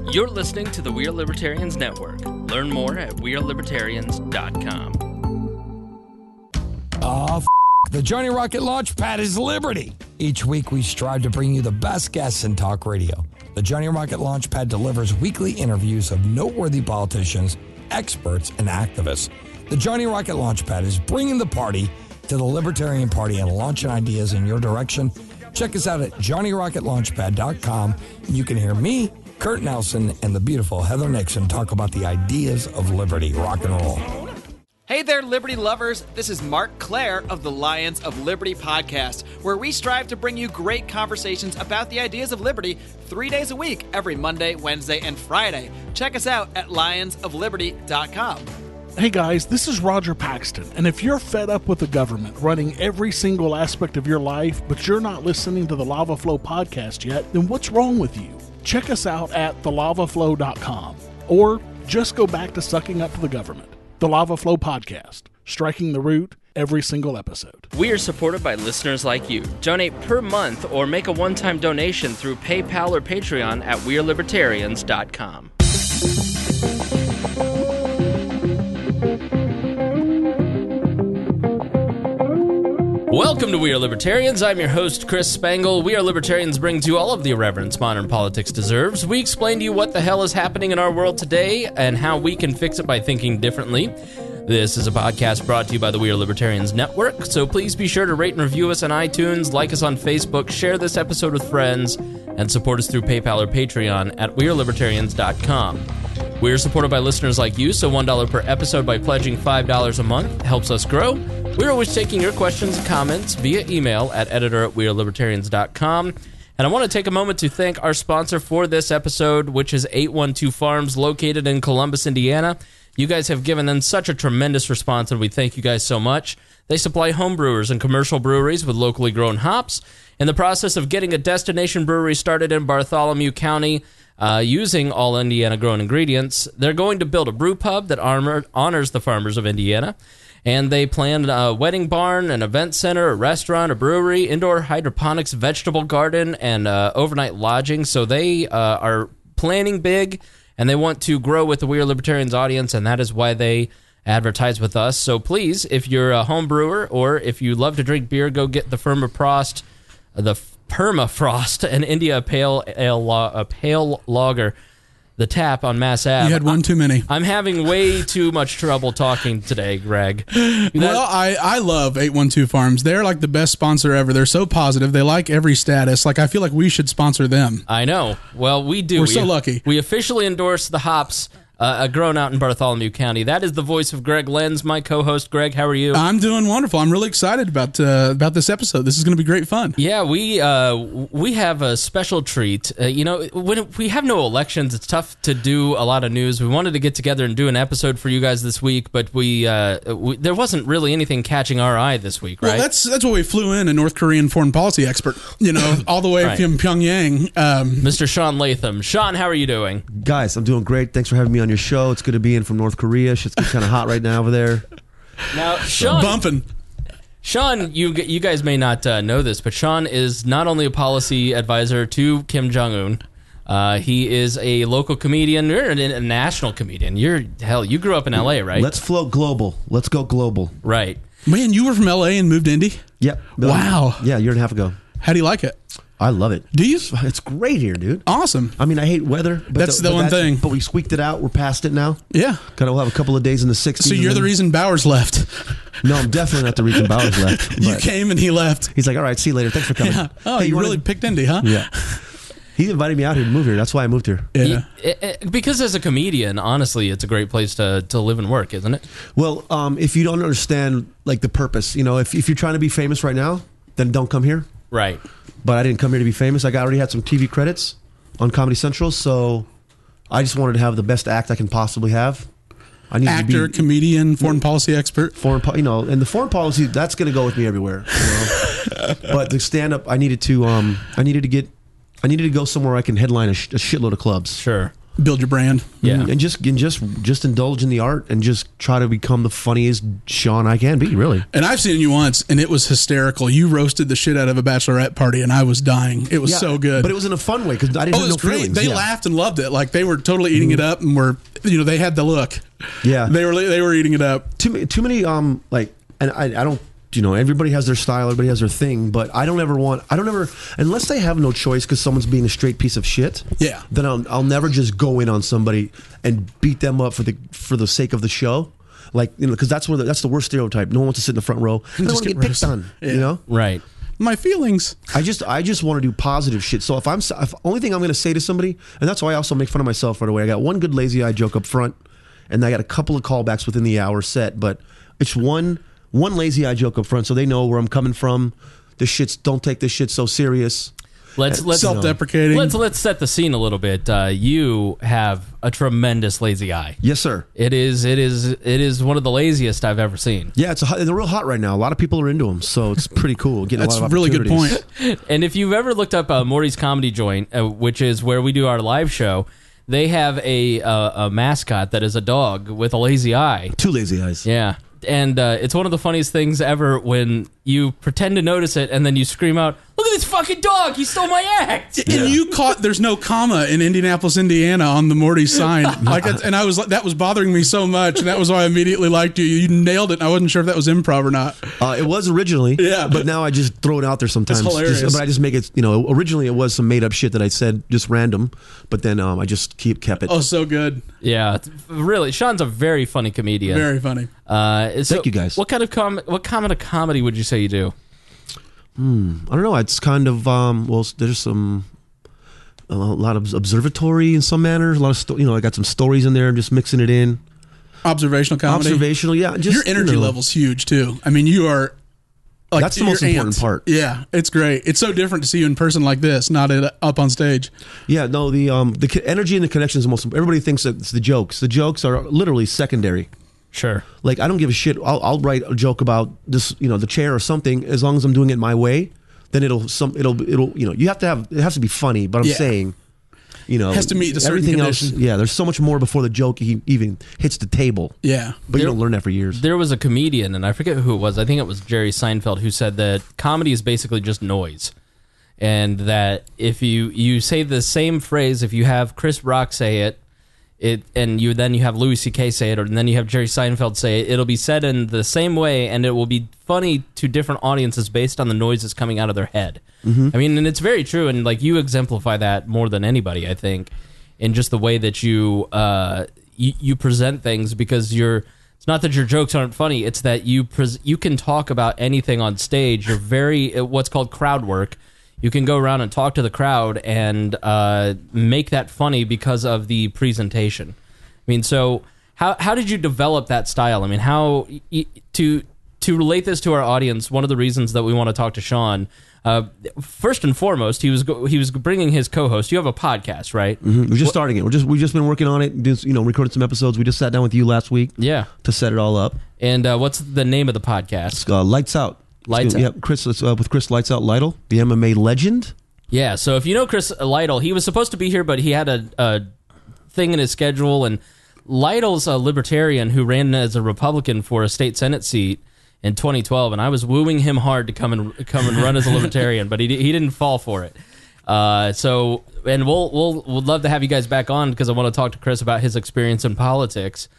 You're listening to the We Are Libertarians Network. Learn more at wearelibertarians.com. The Johnny Rocket Launchpad is Liberty. Each week we strive to bring you the best guests in talk radio. The Johnny Rocket Launchpad delivers weekly interviews of noteworthy politicians, experts, and activists. The Johnny Rocket Launchpad is bringing the party to the Libertarian Party and launching ideas in your direction. Check us out at johnnyrocketlaunchpad.com. You can hear me, Kurt Nelson, and the beautiful Heather Nixon talk about the ideas of liberty. Rock and roll. Hey there, Liberty lovers. This is Mark Claire of the Lions of Liberty podcast, where we strive to bring you great conversations about the ideas of liberty 3 days a week, every Monday, Wednesday, and Friday. Check us out at lionsofliberty.com. Hey guys, this is Roger Paxton, and if you're fed up with the government running every single aspect of your life, but you're not listening to the Lava Flow podcast yet, then what's wrong with you? Check us out at thelavaflow.com, or just go back to sucking up to the government. The Lava Flow Podcast, striking the root every single episode. We are supported by listeners like you. Donate per month or make a one-time donation through PayPal or Patreon at wearelibertarians.com. Welcome to We Are Libertarians. I'm your host, Chris Spangle. We Are Libertarians brings you all of the irreverence modern politics deserves. We explain to you what the hell is happening in our world today and how we can fix it by thinking differently. This is a podcast brought to you by the We Are Libertarians Network, so please be sure to rate and review us on iTunes, like us on Facebook, share this episode with friends, and support us through PayPal or Patreon at wearelibertarians.com. We're supported by listeners like you, so $1 per episode by pledging $5 a month helps us grow. We're always taking your questions and comments via email at editor@wearelibertarians.com. And I want to take a moment to thank our sponsor for this episode, which is 812 Farms, located in Columbus, Indiana. You guys have given them such a tremendous response, and we thank you guys so much. They supply home brewers and commercial breweries with locally grown hops. In the process of getting a destination brewery started in Bartholomew County, using all Indiana-grown ingredients, they're going to build a brew pub that honors the farmers of Indiana. And they planned a wedding barn, an event center, a restaurant, a brewery, indoor hydroponics, vegetable garden, and overnight lodging. So they are planning big, and they want to grow with the We Are Libertarians audience, and that is why they advertise with us. So please, if you're a home brewer or if you love to drink beer, go get the Permafrost, an India Pale Lager. The tap on Mass Ave. You had one too many. I'm having way too much trouble talking today, Greg. Well, I love 812 Farms. They're like the best sponsor ever. They're so positive. They like every status. Like, I feel like we should sponsor them. I know. Well, we do. We're so lucky. We officially endorse the hops grown out in Bartholomew County. That is the voice of Greg Lenz, my co-host. Greg, how are you? I'm doing wonderful. I'm really excited about this episode. This is going to be great fun. Yeah, we have a special treat. When we have no elections, it's tough to do a lot of news. We wanted to get together and do an episode for you guys this week, but there wasn't really anything catching our eye this week, right? Well, that's why we flew in a North Korean foreign policy expert, all the way right. from Pyongyang. Mr. Sean Latham. Sean, how are you doing? Guys, I'm doing great. Thanks for having me on your show. It's good to be in from North Korea. Shit's kind of hot right now over there. Now, Sean, bumping. Sean, you guys may not know this, but Sean is not only a policy advisor to Kim Jong-un. He is a local comedian. You're a national comedian. You grew up in L.A., right? Let's float global. Let's go global. Right. Man, you were from L.A. and moved to Indy? Yep. Wow. Yeah, a year and a half ago. How do you like it? I love it. Do you? It's great here, dude. Awesome. I mean, I hate weather. But That's the one thing. But we squeaked it out. We're past it now. Yeah. We'll have a couple of days in the 60s. So you're the reason Bowers left. No, I'm definitely not the reason Bowers left. You came and he left. He's like, all right, see you later. Thanks for coming. Yeah. Oh, hey, you really picked Indy, huh? Yeah. He invited me out here to move here. That's why I moved here. Yeah. Because as a comedian, honestly, it's a great place to live and work, isn't it? Well, if you don't understand like the purpose, if you're trying to be famous right now, then don't come here. Right. But I didn't come here to be famous. I already had some TV credits on Comedy Central, so I just wanted to have the best act I can possibly have. I need Actor, to be, comedian, foreign policy expert. And the foreign policy, that's going to go with me everywhere. But the stand-up, I needed to go somewhere I can headline a shitload of clubs. Sure. Build your brand. Yeah. and just indulge in the art and just try to become the funniest Sean I can be. Really. And I've seen you once, and it was hysterical. You roasted the shit out of a bachelorette party, and I was dying. It was so good. But it was in a fun way because I didn't Oh, have it was no great. feelings. They Yeah. laughed and loved it. Like they were totally eating it up, and they had the look. Yeah. They were eating it up. Too many like, and I don't, everybody has their style, everybody has their thing, but I don't ever unless they have no choice because someone's being a straight piece of shit. Yeah. Then I'll never just go in on somebody and beat them up for the sake of the show. Like, because that's the worst stereotype. No one wants to sit in the front row. They want to get picked on. Yeah. Right. My feelings. I just want to do positive shit. So if only thing I'm going to say to somebody, and that's why I also make fun of myself right away. I got one good lazy eye joke up front, and I got a couple of callbacks within the hour set, but it's one lazy eye joke up front, so they know where I'm coming from. Don't take this shit so serious. Let's Self-deprecating. Let's set the scene a little bit. You have a tremendous lazy eye. Yes, sir. It is one of the laziest I've ever seen. Yeah, they're real hot right now. A lot of people are into them, so it's pretty cool. Getting That's a lot of a really good opportunities. point. And if you've ever looked up Morty's Comedy Joint, which is where we do our live show, they have a mascot that is a dog with a lazy eye. 2 lazy eyes. Yeah. And it's one of the funniest things ever when you pretend to notice it and then you scream out, "Look at this fucking dog! He stole my act!" And you caught there's no comma in Indianapolis, Indiana on the Morty sign. And I was like, that was bothering me so much, and that was why I immediately liked you. You nailed it. And I wasn't sure if that was improv or not. It was originally, Yeah. but now I just throw it out there sometimes. It's hilarious. But I just make it, originally it was some made up shit that I said, just random, but then I just kept it. Oh, so good. Yeah, really. Sean's a very funny comedian. Very funny. Thank you, guys. What kind of comedy would you say you do? I don't know. It's kind of there's a lot of observatory in some manner. A lot of I got some stories in there. I'm just mixing it in. Observational comedy. Observational, yeah. Just, Your energy level's huge too. I mean, you are. Like, that's the most important part. Yeah, it's great. It's so different to see you in person like this, not up on stage. Yeah, no, the energy and the connection is the most. Everybody thinks that it's the jokes. The jokes are literally secondary. Sure. Like, I don't give a shit. I'll write a joke about this, the chair or something. As long as I'm doing it my way, then it'll you have to have, it has to be funny. But I'm saying, it has to meet a certain everything condition. else. Yeah, there's so much more before the joke even hits the table. Yeah, but you don't learn that for years. There was a comedian, and I forget who it was. I think it was Jerry Seinfeld, who said that comedy is basically just noise, and that if you say the same phrase, if you have Chris Rock say it, and you have Louis C.K. say it, and then you have Jerry Seinfeld say it, it'll be said in the same way, and it will be funny to different audiences based on the noises coming out of their head. Mm-hmm. I mean, and it's very true, and like you exemplify that more than anybody, I think, in just the way that you present things, because it's not that your jokes aren't funny, it's that you can talk about anything on stage. You're very what's called crowd work. You can go around and talk to the crowd and make that funny because of the presentation. I mean, so how did you develop that style? I mean, how to relate this to our audience? One of the reasons that we want to talk to Sean, first and foremost, he was bringing his co-host. You have a podcast, right? Mm-hmm. We're just starting it. We've just been working on it. Recorded some episodes. We just sat down with you last week. Yeah, to set it all up. And what's the name of the podcast? It's Lights Out. Lights Out. Yeah, Chris. With Chris Lights Out Lytle, the MMA legend. Yeah. So if you know Chris Lytle, he was supposed to be here, but he had a thing in his schedule. And Lytle's a libertarian who ran as a Republican for a state Senate seat in 2012, and I was wooing him hard to come and run as a libertarian, but he didn't fall for it. So we'll love to have you guys back on, because I want to talk to Chris about his experience in politics.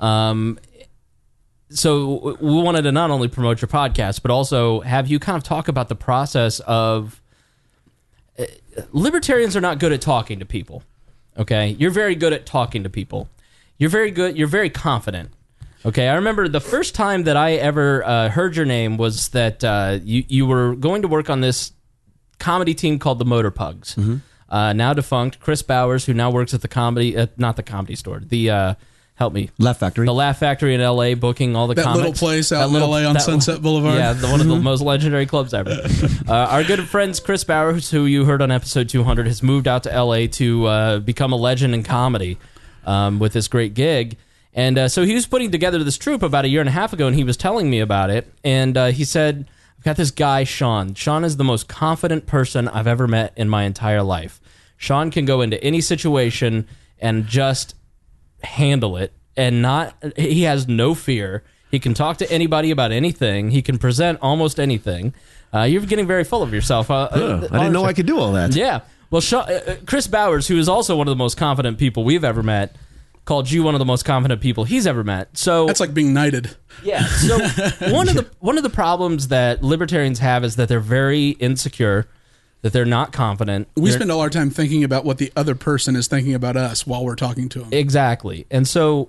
So we wanted to not only promote your podcast, but also have you kind of talk about the process of libertarians are not good at talking to people. Okay, you're very good at talking to people. You're very good. You're very confident. Okay, I remember the first time that I ever heard your name was that you were going to work on this comedy team called the Motor Pugs, now defunct. Chris Bowers, who now works at the not the Comedy Store, the help me, Laugh Factory, the Laugh Factory in L.A., booking all the that comics. Little place out in L.A. on Sunset Boulevard. Yeah, one of the most legendary clubs ever. Our good friends Chris Bowers, who you heard on episode 200, has moved out to L.A. to become a legend in comedy with this great gig. And so he was putting together this troupe about a year and a half ago, and he was telling me about it. And he said, I've got this guy, Sean. Sean is the most confident person I've ever met in my entire life. Sean can go into any situation and just handle it. And he has no fear. He can talk to anybody about anything. He can present almost anything. You're getting very full of yourself. I didn't know I could do all that. Yeah. Well, Chris Bowers, who is also one of the most confident people we've ever met, called you one of the most confident people he's ever met. So That's like being knighted. yeah. So one of the problems that libertarians have is that they're very insecure, that they're not confident. We spend all our time thinking about what the other person is thinking about us while we're talking to them. Exactly. And so,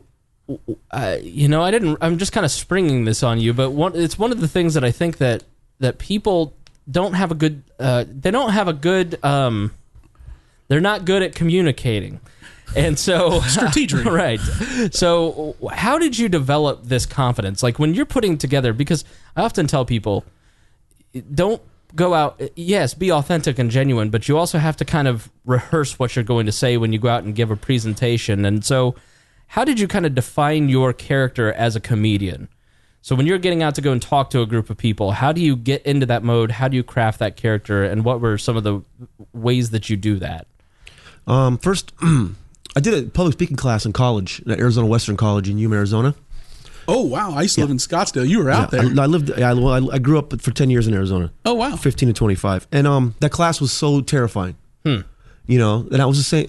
I'm just kind of springing this on you, but it's one of the things that I think that people don't have a good, they're not good at communicating. And so strategic. Right. So how did you develop this confidence? Like when you're putting together, because I often tell people, don't go out, yes, be authentic and genuine, but you also have to kind of rehearse what you're going to say when you go out and give a presentation. And so how did you kind of define your character as a comedian? So when you're getting out to go and talk to a group of people, how do you get into that mode? How do you craft that character? And what were some of the ways that you do that? First, I did a public speaking class in college at Arizona Western College in Yuma, Arizona. Oh, wow. I used to live in Scottsdale. You were out there. I grew up for 10 years in Arizona. Oh, wow. 15 to 25. And that class was so terrifying. And I was just saying,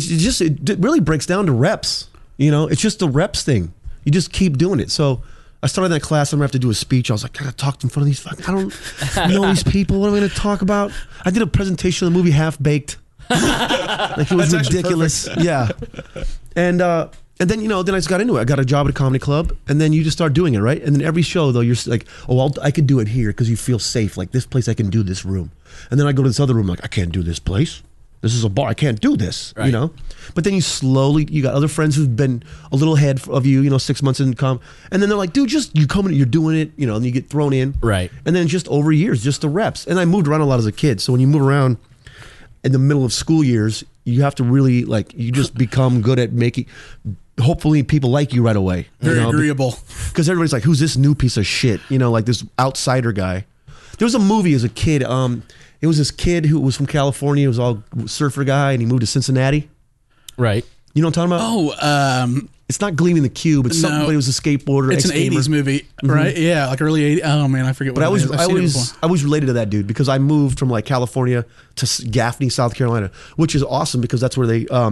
it really breaks down to reps. It's just a reps thing. You just keep doing it. So I started that class. I'm going to have to do a speech. I was like, I got to talk in front of these I don't know these people. What am I going to talk about? I did a presentation of the movie Half Baked. Like it was ridiculous. Yeah. And then then I just got into it. I got a job at a comedy club, and then you just start doing it, right? And then every show though, you're like, I could do it here because you feel safe. Like this place, I can do this room. And then I go to this other room, like I can't do this place. This is a bar. I can't do this. Right. But then you got other friends who've been a little ahead of you. 6 months in and then they're like, dude, just you come in, you're doing it. And you get thrown in. Right. And then just over years, just the reps. And I moved around a lot as a kid. So when you move around in the middle of school years, you have to really you just become good at making. Hopefully, people like you right away. Very agreeable. Because everybody's like, "Who's this new piece of shit?" Like this outsider guy. There was a movie as a kid. It was this kid who was from California. He was all surfer guy, and he moved to Cincinnati. Right. You know what I'm talking about? Oh, it's not Gleaming the Cube. It's something. But it was a skateboarder. It's an '80s movie, right? Yeah, like early '80s. Oh man, I forget. But I was related to that dude because I moved from California to Gaffney, South Carolina, which is awesome because that's where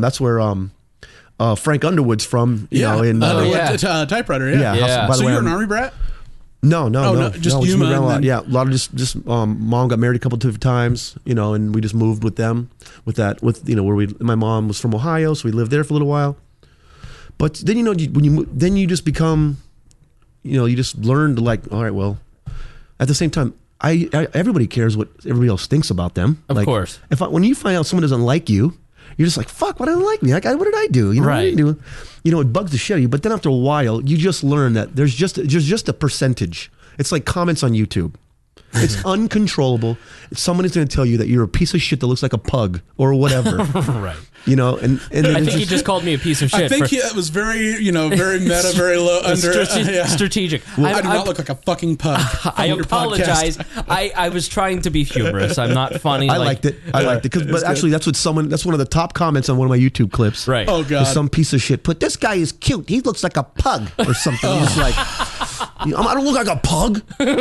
Frank Underwood's from. Typewriter. Yeah. So you're an Army brat? No. Just Yuma. And then... Yeah, a lot of just mom got married a couple of times, and we just moved with them. My mom was from Ohio, so we lived there for a little while. But then then you just become, you just learn to all right, well, at the same time, everybody cares what everybody else thinks about them. Of course. When you find out someone doesn't like you, you're just like, fuck, why don't they like me? What did I do? Right. What did I do? It bugs the shit out of you. But then after a while, you just learn that there's just a percentage. It's like comments on YouTube. It's uncontrollable. Someone is going to tell you that you're a piece of shit that looks like a pug or whatever. Right. And I think he just called me a piece of shit. I think that was very, very meta, very low under strategic. Well, I do not look like a fucking pug. I apologize. I was trying to be humorous. I'm not funny. I liked it. But actually, that's one of the top comments on one of my YouTube clips. Right. Oh god. Some piece of shit put, this guy is cute. He looks like a pug or something. He's like, I don't look like a pug.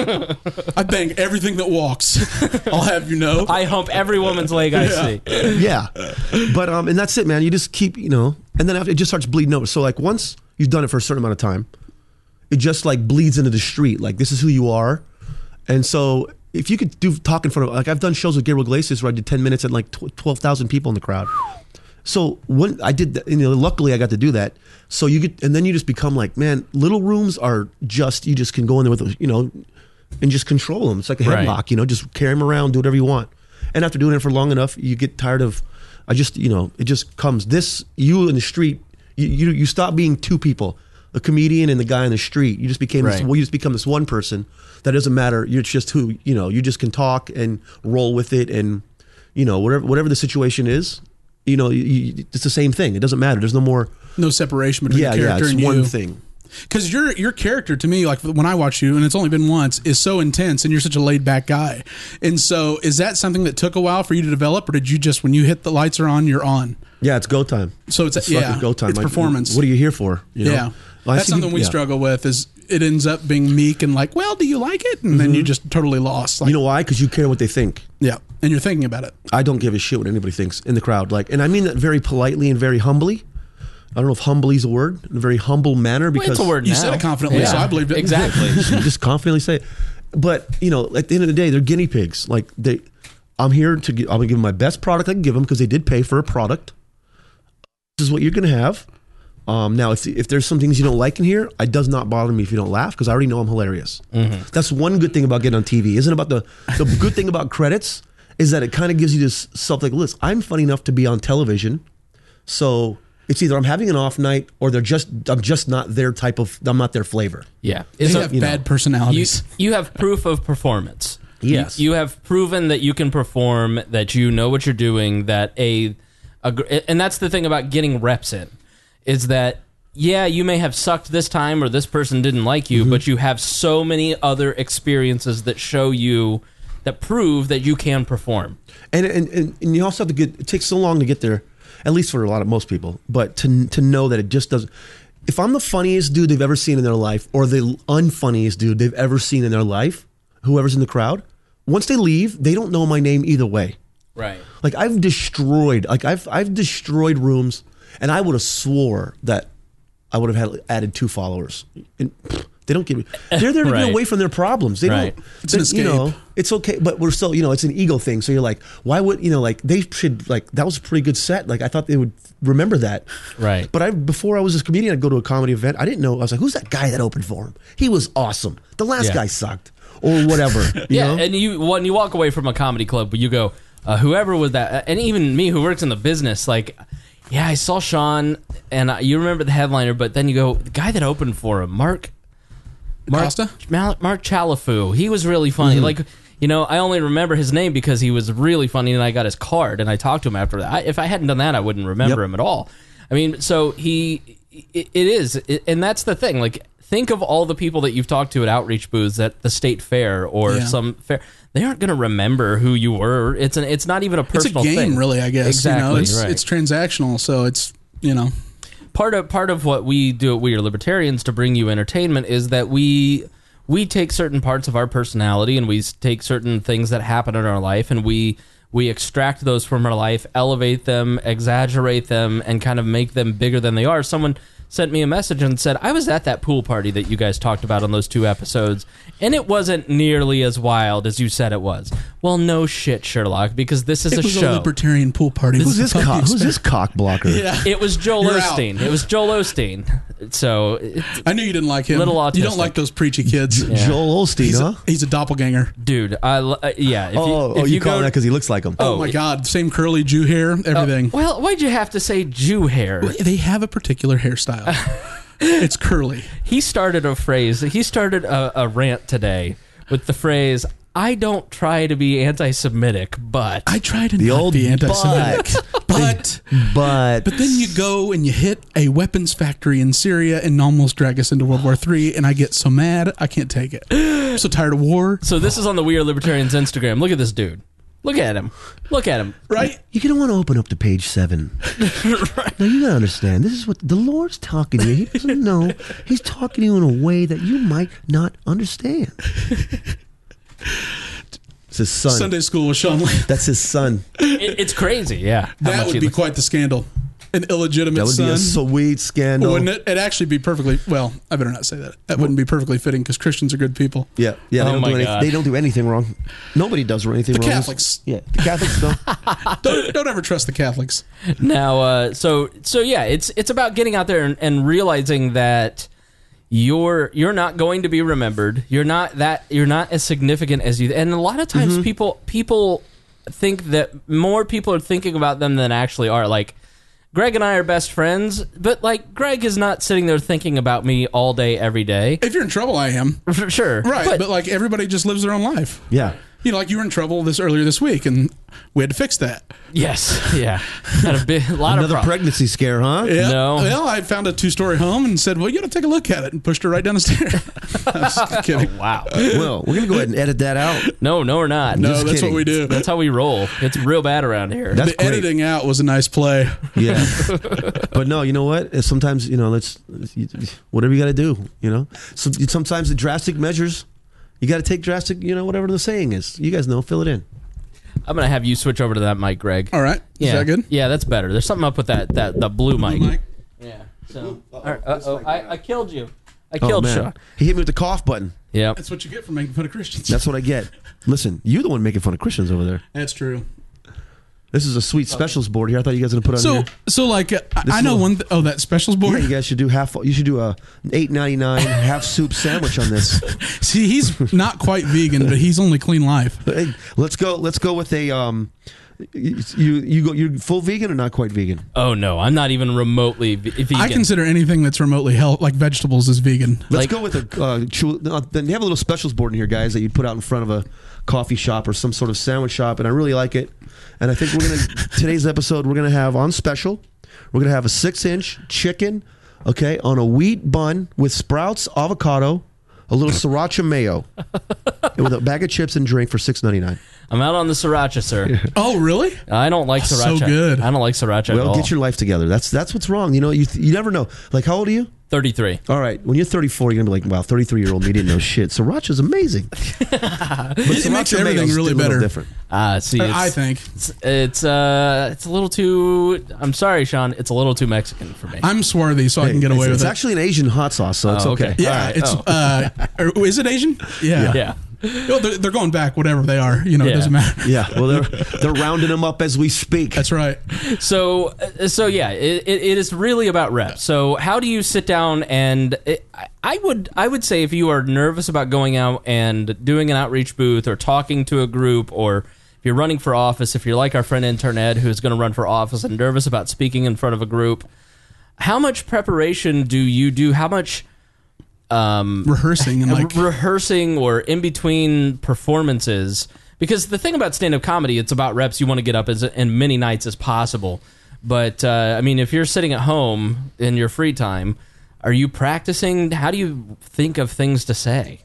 I bang everything that walks. I'll have you know. I hump every woman's leg I see. Yeah. But and that's it, man. You just keep, and then after it just starts bleeding over. So once you've done it for a certain amount of time, it just bleeds into the street. This is who you are. And so if you could talk in front of, I've done shows with Gabriel Iglesias where I did 10 minutes and 12,000 people in the crowd. So when I did that, luckily I got to do that. So and then you just become man, little rooms are you just can go in there with, and just control them. It's like a headlock, just carry them around, do whatever you want. And after doing it for long enough, you get tired of, it just comes you in the street, you stop being two people, the comedian and the guy in the street. You just became you just become this one person that doesn't matter. You're just who, you just can talk and roll with it. And, whatever the situation is, it's the same thing. It doesn't matter. There's no separation between the character it's and you. one thing. Because your character, to me, when I watch you, and it's only been once, is so intense, and you're such a laid back guy. And so, is that something that took a while for you to develop, or did you just, when you hit the lights are on, you're on? Yeah, it's go time. So it's fucking go time. It's performance. What are you here for? You know? Yeah. Well, I That's see something we struggle with is it ends up being meek and like, well, do you like it? And then you just totally lost. Like, You know why? Because you care what they think. yeah. And you're thinking about it. I don't give a shit what anybody thinks in the crowd. Like, and I mean that very politely and very humbly. I don't know if humbly is a word. In a very humble manner, because Well, it's a word You now. said it confidently, so I believed it. Exactly. you just confidently say it. But you know, at the end of the day, they're guinea pigs. Like I'm here to I'm gonna give them my best product I can give them because they did pay for a product. This is what you're gonna have. Now, if there's some things you don't like in here, it does not bother me if you don't laugh because I already know I'm hilarious. That's one good thing about getting on TV. Isn't about the good thing about credits is that it kind of gives you this self like, listen, I'm funny enough to be on television, so it's either I'm having an off night or I'm just not their type of, I'm not their flavor. Yeah. They So have bad personalities. you have proof of performance. Yes. You have proven that you can perform, that you know what you're doing, that and that's the thing about getting reps in, is that, yeah, you may have sucked this time or this person didn't like you, but you have so many other experiences that show you, that prove that you can perform. And you also have to it takes so long to get there, at least for most people, but to know that it just doesn't. If I'm the funniest dude they've ever seen in their life or the unfunniest dude they've ever seen in their life, whoever's in the crowd, once they leave, they don't know my name either way. Right. Like I've destroyed rooms, and I would have swore that I would have added 2 followers. And they don't give me. They're there to Right. get away from their problems. They Right. don't. It's an You know, escape. it's okay, but we're still. You know, it's an ego thing. So you're like, why would like they should like that was a pretty good set. Like I thought they would remember that. Right. But before I was a comedian, I'd go to a comedy event. I didn't know. I was like, who's that guy that opened for him? He was awesome. The last Yeah. guy sucked, or whatever. You Yeah, know? and when you walk away from a comedy club, you go, whoever was that, and even me who works in the business, like, yeah, I saw Sean, and you remember the headliner, but then you go, the guy that opened for him, Mark Costa? Mark Chalafu, he was really funny. Like, you know, I only remember his name because he was really funny, and I got his card, and I talked to him after that. If I hadn't done that, I wouldn't remember him at all. I mean, so and that's the thing, like, think of all the people that you've talked to at outreach booths at the state fair or some fair. They aren't going to remember who you were. It's not even a personal It's a game, thing. really, I guess. Exactly. You know, it's, right. it's transactional, so it's, you know. Part of what we do at We Are Libertarians to bring you entertainment is that we take certain parts of our personality and we take certain things that happen in our life and we extract those from our life, elevate them, exaggerate them, and kind of make them bigger than they are. Someone sent me a message and said, I was at that pool party that you guys talked about on those 2 episodes, and it wasn't nearly as wild as you said it was. Well, no shit, Sherlock, because this is It a was show. a libertarian pool party. Who's this cock blocker? Yeah. It was Joel You're Osteen. It was Joel Osteen. So I knew you didn't like him. Little You don't autistic. like those preachy kids. Joel Osteen, He's, huh? he's a doppelganger. dude, yeah. If You you call go, that because he looks like him. Oh, my God. Same curly Jew hair, everything. well, why'd you have to say Jew hair? They have a particular hairstyle. It's curly. He started a phrase. He started a rant today with the phrase, I don't try to be anti-Semitic, but... I try to The not old be anti-Semitic. But then you go and you hit a weapons factory in Syria and almost drag us into World War III, and I get so mad, I can't take it. I'm so tired of war. So this is on the We Are Libertarians Instagram. Look at this dude. Look at him. Look at him. Right? you're gonna want to open up to page 7. Now you gotta understand. This is what the Lord's talking to you. He doesn't know. He's talking to you in a way that you might not understand. It's his son. Sunday school with Sean Lee. That's his son. It's crazy, yeah. How That much would he be looks- quite the scandal. An illegitimate That would be a son. sweet scandal. Wouldn't it? It'd actually be perfectly, well, I better not say that. That wouldn't be perfectly fitting because Christians are good people. Yeah. They Oh don't my do anything. God. They don't do anything wrong. Nobody does anything The wrong. Catholics. Yeah, the Catholics don't. Don't ever trust the Catholics. Now, so yeah, it's about getting out there and realizing that you're not going to be remembered. You're not as significant as you. And a lot of times, people think that more people are thinking about them than actually are. Like, Greg and I are best friends, but like Greg is not sitting there thinking about me all day, every day. If you're in trouble, I am. For sure, Right. But like everybody just lives their own life. Yeah. You know, like you were in trouble earlier this week, and we had to fix that. Yes, yeah. Had a lot of Another problems. pregnancy scare, huh? Yeah. No. Well, I found a 2-story home and said, "Well, you got to take a look at it," and pushed her right down the stairs. I was just kidding. Wow. Well, we're gonna go ahead and edit that out. No, we're not. No, Just that's kidding. what we do. That's how we roll. It's real bad around here. That's The great. editing out was a nice play. Yeah, but no, you know what? Sometimes whatever you got to do. You know, so sometimes the drastic measures, you got to take drastic. You know, whatever the saying is. You guys know, fill it in. I'm gonna have you switch over to that mic, Greg. All right. Yeah. Is that good? Yeah, that's better. There's something up with the blue mic. Mike? Yeah. So, I killed you. I killed man. Sean. He hit me with the cough button. Yep. That's what you get for making fun of Christians. That's what I get. Listen, you're the one making fun of Christians over there. That's true. This is a sweet specials board here. I thought you guys were gonna put on here. So like, I know little- one. That specials Yeah, board. you guys should do You should do a $8.99 half soup sandwich on this. See, he's not quite vegan, but he's only clean life. Hey, let's go with a you're full vegan or not quite vegan? Oh no, I'm not even remotely vegan. I consider anything that's remotely health, like vegetables, as vegan. Let's Like- go with then you have a little specials board in here, guys, that you'd put out in front of a coffee shop or some sort of sandwich shop, and I really like it. And I think today's episode we're gonna have on special. We're gonna have a 6-inch chicken, okay, on a wheat bun with sprouts, avocado, a little sriracha mayo, and with a bag of chips and drink for $6.99. I'm out on the sriracha, sir. Oh, really? I don't like So sriracha. good. I don't like sriracha at Well, all. get your life together. That's what's wrong. You know, you never know. Like, how old are you? 33. All right, when you're 34, you're gonna be like, "Wow, 33-year-old me didn't know shit." Sriracha's amazing. But It makes sriracha everything mayo's really a little better. different. See, I think. it's a little too. I'm sorry, Sean. It's a little too Mexican for me. I'm swarthy, so I can get away It's with it. actually an Asian hot sauce, so it's Oh, okay. okay. Yeah, All right. it's. Is it Asian? Yeah. yeah. Well, they're going back, whatever they are. You know, it Yeah. doesn't matter. Yeah, well, they're rounding them up as we speak. That's right. So yeah, it is really about reps. So how do you sit down and I would say if you are nervous about going out and doing an outreach booth or talking to a group, or if you're running for office, if you're like our friend Intern Ed who's going to run for office and nervous about speaking in front of a group, how much preparation do you do? How much Rehearsing and like rehearsing or in between performances? Because the thing about stand-up comedy, it's about reps. You want to get up as many nights as possible. But I mean, if you're sitting at home in your free time, are you practicing? How do you think of things to say?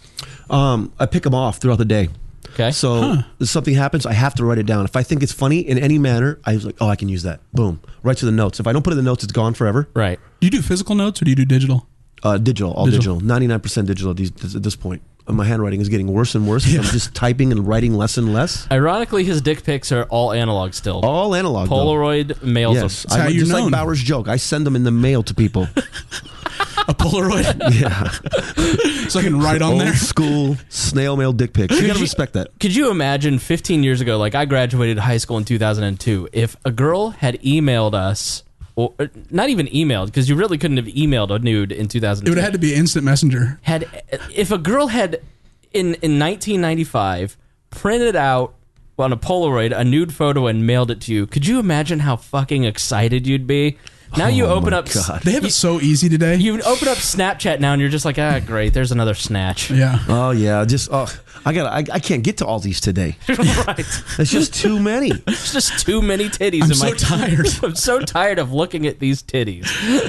I pick them off throughout the day. Okay. So if something happens, I have to write it down. If I think it's funny in any manner, I was like, "Oh, I can use that." Boom, right to the notes. If I don't put it in the notes, it's gone forever. Right. do you do physical notes or do you do digital? Digital, all digital. 99% digital at this point. My handwriting is getting worse and worse. I'm just typing and writing less and less. Ironically, his dick pics are all analog still. All analog. though. Polaroid mails Yes, them. That's how you're just like known. Bauer's joke. I send them in the mail to people. A Polaroid, Yeah, so I can write on old there. school snail mail dick pics. You gotta respect that. Could you imagine 15 years ago, like I graduated high school in 2002, if a girl had emailed us, or not even emailed, because you really couldn't have emailed a nude in 2002. It would have had to be instant messenger. If a girl had, in 1995, printed out on a Polaroid a nude photo and mailed it to you, could you imagine how fucking excited you'd be? Now you Oh open my up... God. They have it so easy today. You open up Snapchat now and you're just like, great, there's another snatch. Yeah. Oh yeah, I can't get to all these today. Right. It's just too many. It's just too many titties I'm in so my... tired. I'm so tired of looking at these titties.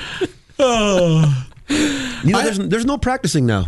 Oh, You know, there's no practicing now.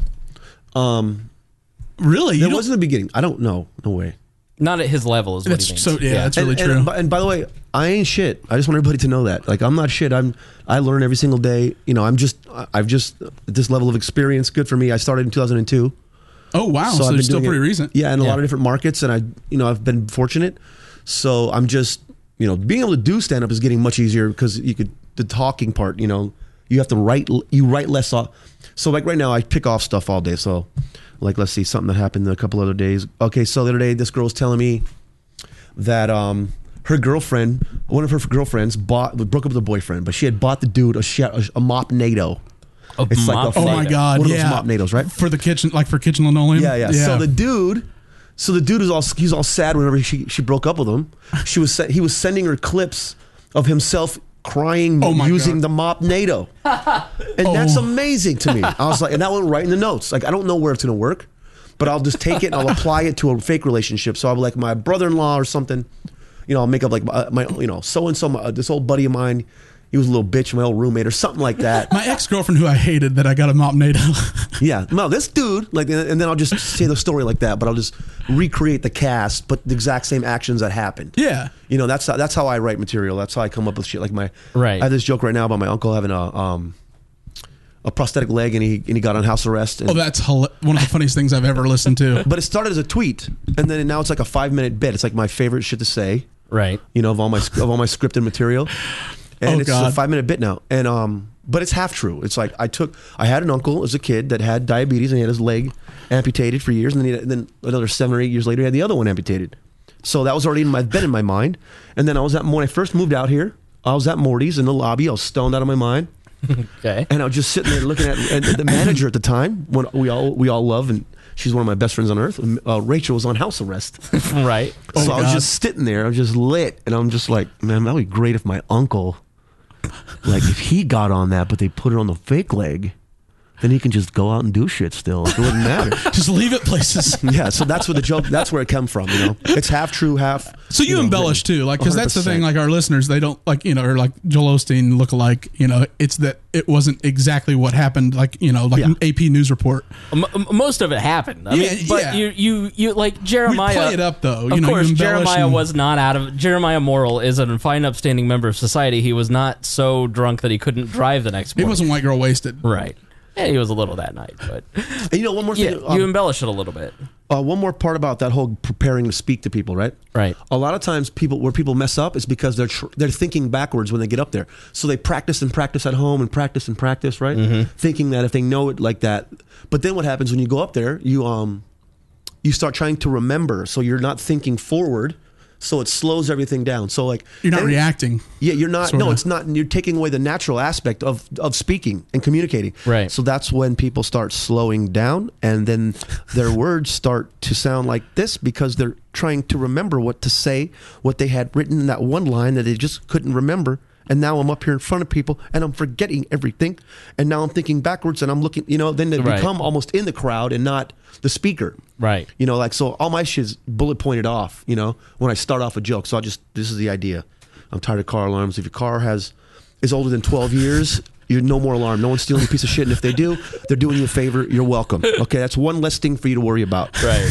really? There was in the beginning. I don't know. No way. Not at his level is what That's he means. so. Yeah, that's really true. And by the way, I ain't shit. I just want everybody to know that. Like, I'm not shit. I learn every single day. You know, I've just this level of experience. Good for me. I started in 2002. Oh wow, so I've been it's still doing pretty it, recent. Yeah, in a Yeah. lot of different markets, and I've been fortunate. So I'm just, being able to do stand up is getting much easier because the talking part, you have to write less off. So like right now, I pick off stuff all day. So like, let's see, something that happened a couple other days. Okay, so the other day, this girl was telling me that her girlfriend, one of her girlfriends, broke up with a boyfriend, but she had bought the dude a mop NATO. It's like a Oh my god, one of yeah. those mop NATOs, right? For the kitchen, like for kitchen linoleum. Yeah. So the dude he's all sad whenever she broke up with him. He was sending her clips of himself crying Oh my using God. the mop NATO. And that's amazing to me. I was like, and that went right in the notes. Like, I don't know where it's gonna work, but I'll just take it and I'll apply it to a fake relationship. So I'll be like my brother-in-law or something. I'll make up like my so-and-so, this old buddy of mine. He was a little bitch, my old roommate or something like that. My ex-girlfriend who I hated that I got a Mopnado. Yeah, no, this dude, like, and then I'll just say the story like that, but I'll just recreate the cast, but the exact same actions that happened. Yeah. That's how I write material. That's how I come up with shit. Like Right. I have this joke right now about my uncle having a prosthetic leg and he got on house arrest. And, That's one of the funniest things I've ever listened to. but it started as a tweet, and then now it's like a 5-minute bit. It's like my favorite shit to say. Right. Of all my scripted material. And it's God. a 5-minute bit now. And but it's half true. It's like I had an uncle as a kid that had diabetes and he had his leg amputated for years, and then another 7 or 8 years later he had the other one amputated. So that was already been in my mind. And then when I first moved out here, I was at Morty's in the lobby. I was stoned out of my mind. Okay. And I was just sitting there looking at and the manager at the time, when we all love, and she's one of my best friends on earth. Rachel was on house arrest. Right. So I was just sitting there, I was just lit, and I'm just like, man, that would be great if my uncle, like, if he got on that, but they put it on the fake leg, then he can just go out and do shit still. Like, it wouldn't matter. Just leave it places. Yeah, so that's where the joke, that's where it came from, It's half true, half. So you embellish too, like, because that's the thing. Like our listeners, they don't like, or like Joel Osteen look alike. It's that it wasn't exactly what happened. Like an AP news report. Most of it happened. I mean, but you like Jeremiah. We play it up though. Of course, Jeremiah was not out of. Jeremiah Morrill is a fine, upstanding member of society. He was not so drunk that he couldn't drive the next morning. He wasn't white girl wasted. Right. Yeah, he was a little that night, but And one more thing. you embellish it a little bit. One more part about that whole preparing to speak to people, right? Right. A lot of times, where people mess up is because they're thinking backwards when they get up there. So they practice and practice at home and practice, right? Mm-hmm. Thinking that if they know it like that, but then what happens when you go up there? You start trying to remember, so you're not thinking forward. So it slows everything down. So like you're not reacting. Yeah, you're not. Sorta. No, it's not. You're taking away the natural aspect of speaking and communicating. Right. So that's when people start slowing down, and then their words start to sound like this because they're trying to remember what to say, what they had written in that one line that they just couldn't remember. And now I'm up here in front of people and I'm forgetting everything. And now I'm thinking backwards and I'm looking, then they become almost in the crowd and not the speaker. Right. So all my shit is bullet pointed off, when I start off a joke. So this is the idea. I'm tired of car alarms. If your car is older than 12 years, you're no more alarm. No one's stealing a piece of shit. And if they do, they're doing you a favor. You're welcome. Okay. That's one less thing for you to worry about. Right.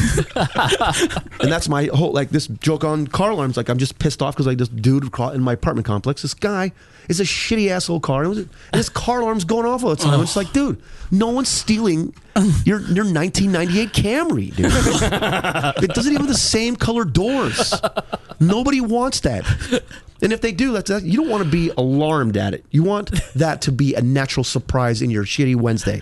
And that's my whole, this joke on car alarms. Like, I'm just pissed off because this dude in my apartment complex, this guy is a shitty asshole car. And his car alarm's going off all the time. It's like, dude, no one's stealing your 1998 Camry, dude. It doesn't even have the same color doors. Nobody wants that. And if they do, you don't want to be alarmed at it. You want that to be a natural surprise in your shitty Wednesday.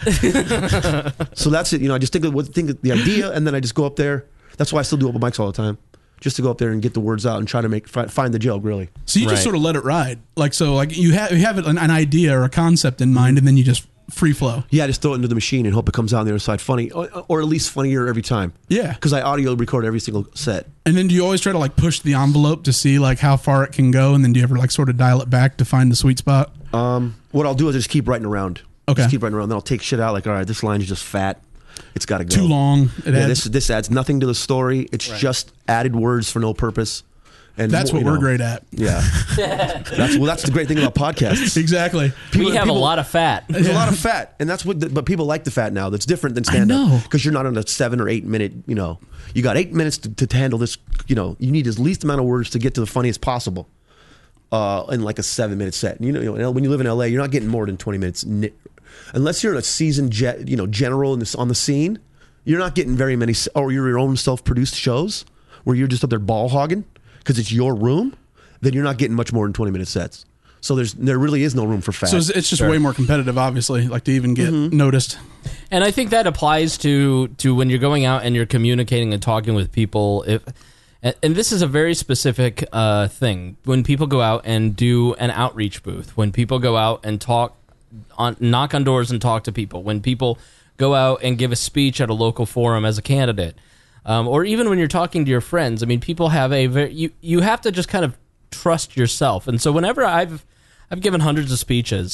So that's it. I just think of the idea, and then I just go up there. That's why I still do open mics all the time, just to go up there and get the words out and try to find the joke, really. So you just sort of let it ride, you have an idea or a concept in mind, and then you just free flow. Yeah, just throw it into the machine and hope it comes out on the other side funny, or at least funnier every time. Yeah, because I audio record every single set. And then do you always try to push the envelope to see how far it can go, and then do you ever sort of dial it back to find the sweet spot? What I'll do is just keep writing around. Okay, just keep writing around. Then I'll take shit out. All right, this line is just fat. It's got to go. Too long. This adds nothing to the story. It's just added words for no purpose. And that's what we're great at. Yeah. That's the great thing about podcasts. Exactly. We have a lot of fat. There's a lot of fat, and that's but people like the fat now. That's different than stand-up because you're not on a 7 or 8 minute. You got 8 minutes to handle this. You need as least amount of words to get to the funniest possible. In a 7-minute set. When you live in LA, you're not getting more than 20 minutes. Unless you're a seasoned general on the scene, you're not getting very many. Or you're your own self-produced shows where you're just up there ball hogging because it's your room. Then you're not getting much more than 20-minute sets. So there really is no room for fat. So it's just way more competitive, obviously, to even get noticed. And I think that applies to when you're going out and you're communicating and talking with people. And this is a very specific thing. When people go out and do an outreach booth, when people go out and knock on doors and talk to people, when people go out and give a speech at a local forum as a candidate, or even when you're talking to your friends, people have you have to just kind of trust yourself. And so whenever I've given hundreds of speeches,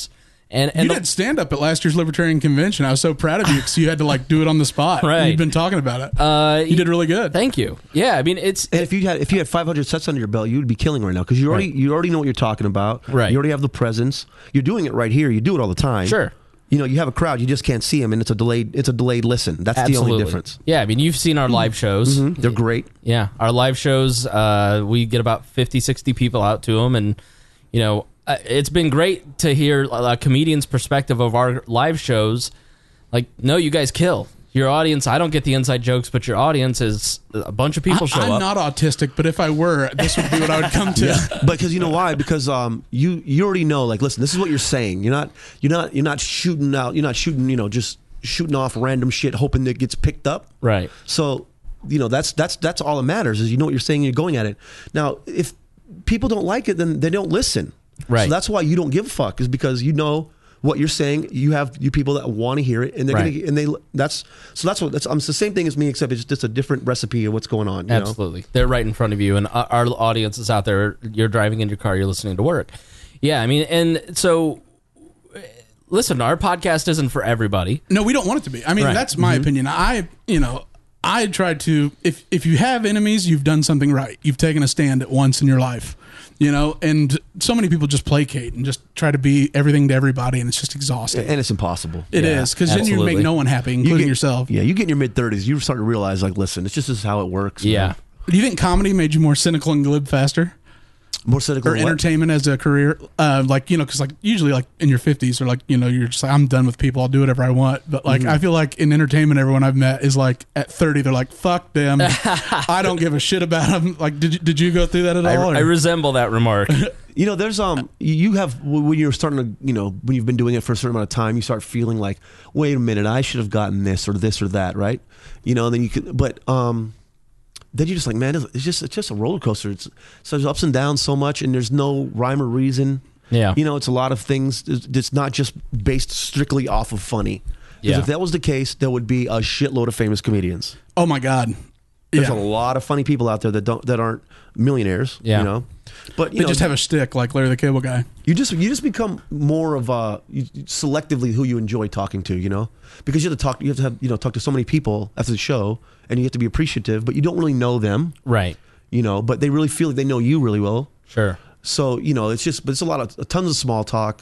And you did stand up at last year's Libertarian Convention. I was so proud of you because you had to like do it on the spot. Right. You've been talking about it. You did really good. Thank you. Yeah, I mean And if you had 500 sets under your belt, you would be killing right now because you already know what you're talking about. Right. You already have the presence. You're doing it right here. You do it all the time. Sure. You know, you have a crowd, you just can't see them, and it's a delayed listen. That's the only difference. Yeah, I mean, you've seen our live shows. Mm-hmm. They're great. Yeah, our live shows, we get about 50, 60 people out to them, and, you know, it's been great to hear a comedian's perspective of our live shows. Like, no, you guys kill. Your audience, I don't get the inside jokes, but your audience is a bunch of people show up. I'm not autistic, but if I were, this would be what I would come to. Yeah. Because you know why? Because you already know. Like, listen, this is what you're saying. You're not shooting out. You're not shooting. You know, just shooting off random shit, hoping that it gets picked up. Right. So, you know, that's all that matters is you know what you're saying. And you're going at it. Now, if people don't like it, then they don't listen. Right. So that's why you don't give a fuck. Is because you know what you're saying. You have people that want to hear it, and they're right. gonna, and that's it's the same thing as me, except it's just a different recipe of what's going on. You Absolutely, they're right in front of you, and our audience is out there. You're driving in your car, you're listening to work. Yeah, I mean, and so listen, our podcast isn't for everybody. No, we don't want it to be. I mean, Right. that's my opinion. I try to, if you have enemies, you've done something right. You've taken a stand at once in your life, you know, and so many people just placate and just try to be everything to everybody, and it's just exhausting. And it's impossible. It is, because then you absolutely. make no one happy, including yourself. Yeah, you get in your mid-30s, you start to realize, like, listen, it's just this is how it works. Yeah. Man. Do you think comedy made you more cynical and glib faster? More cynical Or than what? entertainment as a career? Like, you know, because like usually like in your 50s or like, you know, you're just like, I'm done with people. I'll do whatever I want. But like, I feel like in entertainment, everyone I've met is like at 30, they're like, fuck them. I don't give a shit about them. Like, did you go through that at all? I resemble that remark. You know, there's you have when you're starting to, you know, when you've been doing it for a certain amount of time, you start feeling like, wait a minute, I should have gotten this or that, right? You know, and then you could, but then you're just like, man, it's just a roller coaster. So there's ups and downs so much, and there's no rhyme or reason. Yeah. You know, it's a lot of things. It's not just based strictly off of funny. Because Yeah. if that was the case, there would be a shitload of famous comedians. Oh my God. There's Yeah. a lot of funny people out there that aren't millionaires. Yeah. You know, but you They know, just have a shtick like Larry the Cable Guy. you just become more of selectively who you enjoy talking to, you know, because you have to talk to so many people after the show, and you have to be appreciative, but you don't really know them, Right. you know, but they really feel like they know you really well. Sure. So you know, it's a lot of tons of small talk,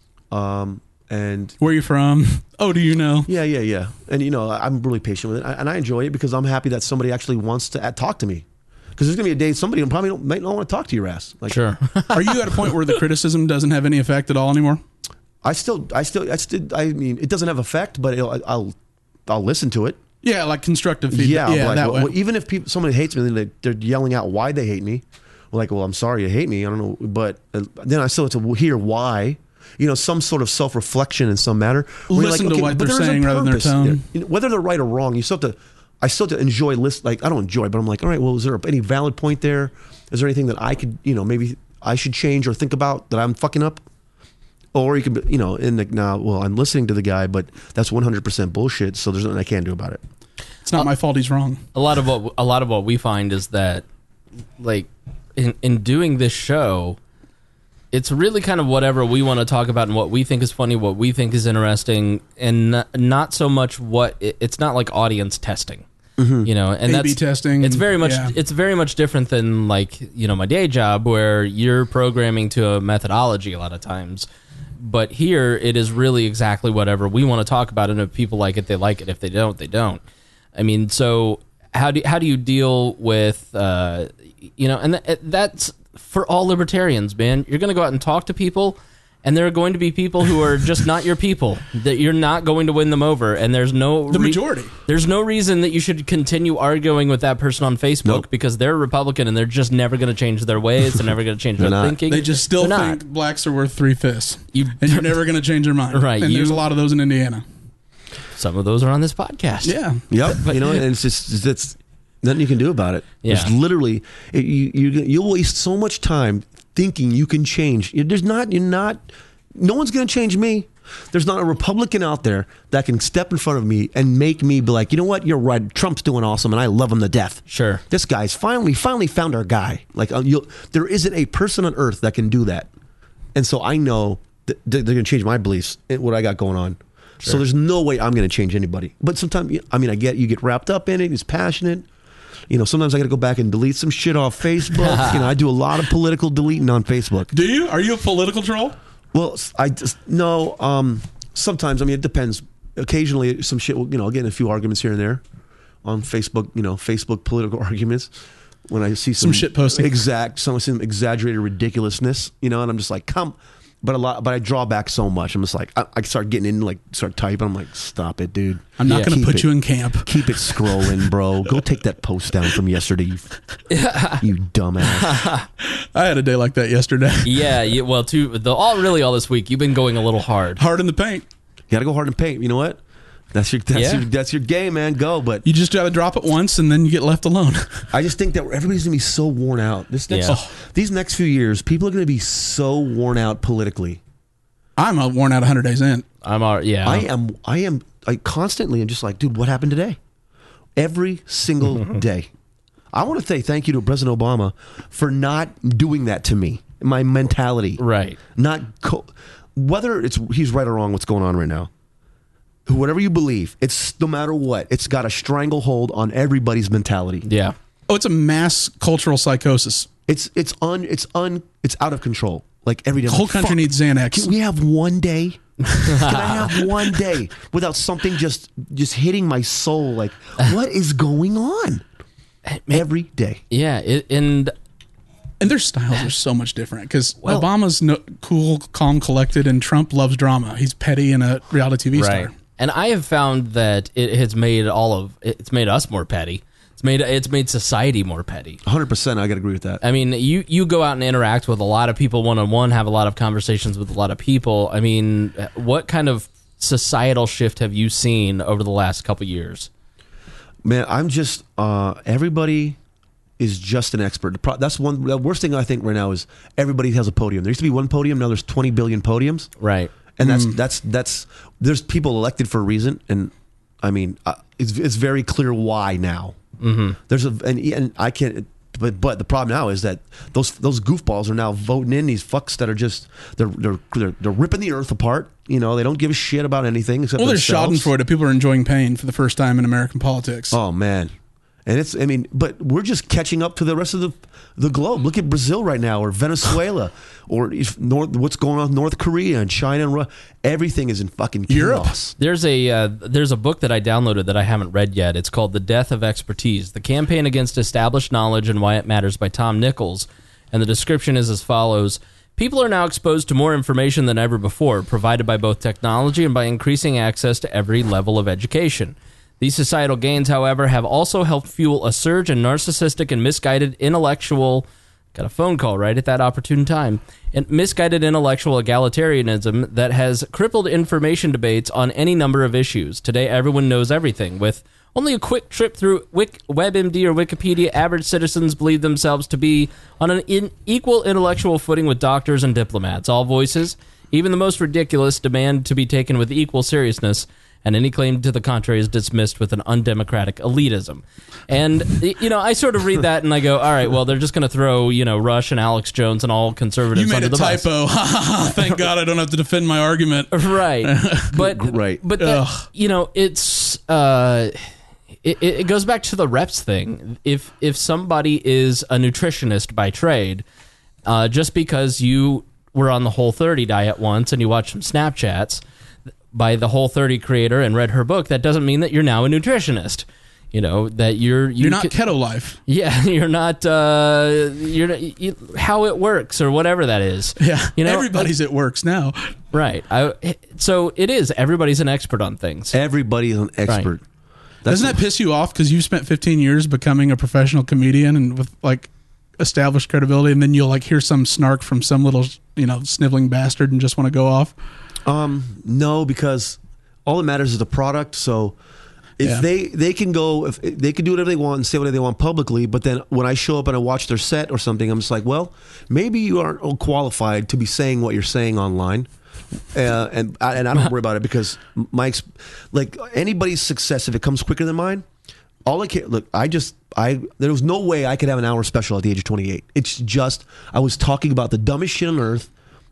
and Where are you from? Oh, do you know? yeah, and you know, I'm really patient with it, and I enjoy it because I'm happy that somebody actually wants to talk to me. Because there's gonna be a day somebody probably might not want to talk to your ass. Like, Sure. Are you at a point where the criticism doesn't have any effect at all anymore? I mean, it doesn't have effect, but I'll listen to it. Yeah, like constructive feedback. Yeah, Yeah, like, that way. well, even if somebody hates me, they're yelling out why they hate me. Like, well, I'm sorry you hate me. I don't know, but then I still have to hear why. You know, some sort of self-reflection in some matter. Where you're Listen to what but they're there's a saying rather than their purpose. tone. You know, whether they're right or wrong, I still have to enjoy list. Like, I don't enjoy, but I'm like, all right, well, is there any valid point there? Is there anything that I could, you know, maybe I should change or think about that I'm fucking up? Or you could, you know, in the now, well, I'm listening to the guy, but that's 100% bullshit. So there's nothing I can do about it. It's not my fault he's wrong. A lot of what we find is that, like, in doing this show, it's really kind of whatever we want to talk about and what we think is funny, what we think is interesting, and not so much it's not like audience testing, you know. And A/B that's testing. It's very much yeah. it's very much different than, like, you know, my day job where you're programming to a methodology a lot of times. But here it is really exactly whatever we want to talk about, and if people like it, they like it. If they don't, they don't. I mean, so how do you deal with you know, and that's for all libertarians, man. You're going to go out and talk to people, and there are going to be people who are just not your people, that you're not going to win them over, and there's no majority. There's no reason that you should continue arguing with that person on Facebook. Nope. Because they're a Republican and they're just never going to change their ways. They're never going to change their not. thinking. They just still They're think not. blacks are worth 3/5. You- And you're never going to change their mind. Right, And you- there's a lot of those in Indiana. Some of those are on this podcast. Yeah. Yep. You know, and it's nothing you can do about it. Yeah. It's literally you'll waste so much time thinking you can change. No one's going to change me. There's not a Republican out there that can step in front of me and make me be like, you know what, you're right. Trump's doing awesome, and I love him to death. Sure. This guy's finally found our guy. Like, there isn't a person on earth that can do that. And so I know they're going to change my beliefs in what I got going on. So there's no way I'm going to change anybody. But sometimes, I mean, I get you get wrapped up in it. It's passionate. You know, sometimes I got to go back and delete some shit off Facebook. You know, I do a lot of political deleting on Facebook. Do you? Are you a political troll? Well, I just no. Sometimes, I mean, it depends. Occasionally, some shit. You know, I'll get in a few arguments here and there on Facebook. You know, Facebook political arguments. When I see some shit posting, some exaggerated ridiculousness. You know, and I'm just like, come. But I draw back so much. I'm just like, I start getting in, like, start typing. I'm like, stop it, dude. I'm not going to put you in camp. Keep it scrolling, bro. Go take that post down from yesterday, you dumbass. I had a day like that yesterday. Yeah, well, all this week, you've been going a little hard. Hard in the paint. You got to go hard in paint. You know what? That's your game, man. Go, but you just got to drop it once, and then you get left alone. I just think that everybody's gonna be so worn out. These next few years, people are gonna be so worn out politically. I'm worn out 100 days in. I am. I constantly am just like, dude, what happened today? Every single day. I want to say thank you to President Obama for not doing that to me. My mentality, right? Whether he's right or wrong, what's going on right now. Whatever you believe, it's no matter what, it's got a stranglehold on everybody's mentality. Yeah. Oh, it's a mass cultural psychosis. It's out of control. Like every day, the whole country needs Xanax. Can we have one day? Can I have one day without something just hitting my soul? Like, what is going on? Every day. Yeah, and their styles are so much different because Obama's cool, calm, collected, and Trump loves drama. He's petty and a reality TV star. And I have found that it has made it's made us more petty. It's made society more petty. 100%, I got to agree with that. I mean, you go out and interact with a lot of people one-on-one, have a lot of conversations with a lot of people. I mean, what kind of societal shift have you seen over the last couple years? Man, I'm just everybody is just an expert. That's the worst thing I think right now is everybody has a podium. There used to be one podium, now there's 20 billion podiums. Right. And that's there's people elected for a reason, and I mean it's very clear why now. Mm-hmm. And I can't. But the problem now is that those goofballs are now voting in these fucks that are just they're ripping the earth apart. You know, they don't give a shit about anything except they're themselves. schadenfreude. People are enjoying pain for the first time in American politics. Oh man. And but we're just catching up to the rest of the globe. Look at Brazil right now, or Venezuela, or what's going on with North Korea and China and Russia. Everything is in fucking chaos. There's a book that I downloaded that I haven't read yet. It's called The Death of Expertise: The Campaign Against Established Knowledge and Why It Matters by Tom Nichols. And the description is as follows. People are now exposed to more information than ever before, provided by both technology and by increasing access to every level of education. These societal gains, however, have also helped fuel a surge in narcissistic and misguided intellectual... Got a phone call right at that opportune time. And misguided intellectual egalitarianism that has crippled information debates on any number of issues. Today, everyone knows everything. With only a quick trip through WebMD or Wikipedia, average citizens believe themselves to be on an equal intellectual footing with doctors and diplomats. All voices, even the most ridiculous, demand to be taken with equal seriousness, and any claim to the contrary is dismissed with an undemocratic elitism. And, I sort of read that and I go, all right, well, they're just going to throw, Rush and Alex Jones and all conservatives under the bus. You made a typo. Thank God I don't have to defend my argument. Right. But, right. But it's... It goes back to the reps thing. If somebody is a nutritionist by trade, just because you were on the Whole30 diet once and you watched some Snapchats by the Whole30 creator and read her book, that doesn't mean that you're now a nutritionist. That you're not Keto Life. Yeah, you're not. How it works or whatever that is. Yeah, everybody's it works now. Right. So it is. Everybody's an expert on things. Everybody is an expert. Right. Doesn't that piss you off because you've spent 15 years becoming a professional comedian and with established credibility, and then you'll hear some snark from some little sniveling bastard and just want to go off? No, because all that matters is the product. So if they can go, if they can do whatever they want and say whatever they want publicly, but then when I show up and I watch their set or something, I'm just like, well, maybe you aren't qualified to be saying what you're saying online. And I don't worry about it because anybody's success, if it comes quicker than mine, all I care. Look, there was no way I could have an hour special at the age of 28. It's just I was talking about the dumbest shit on earth.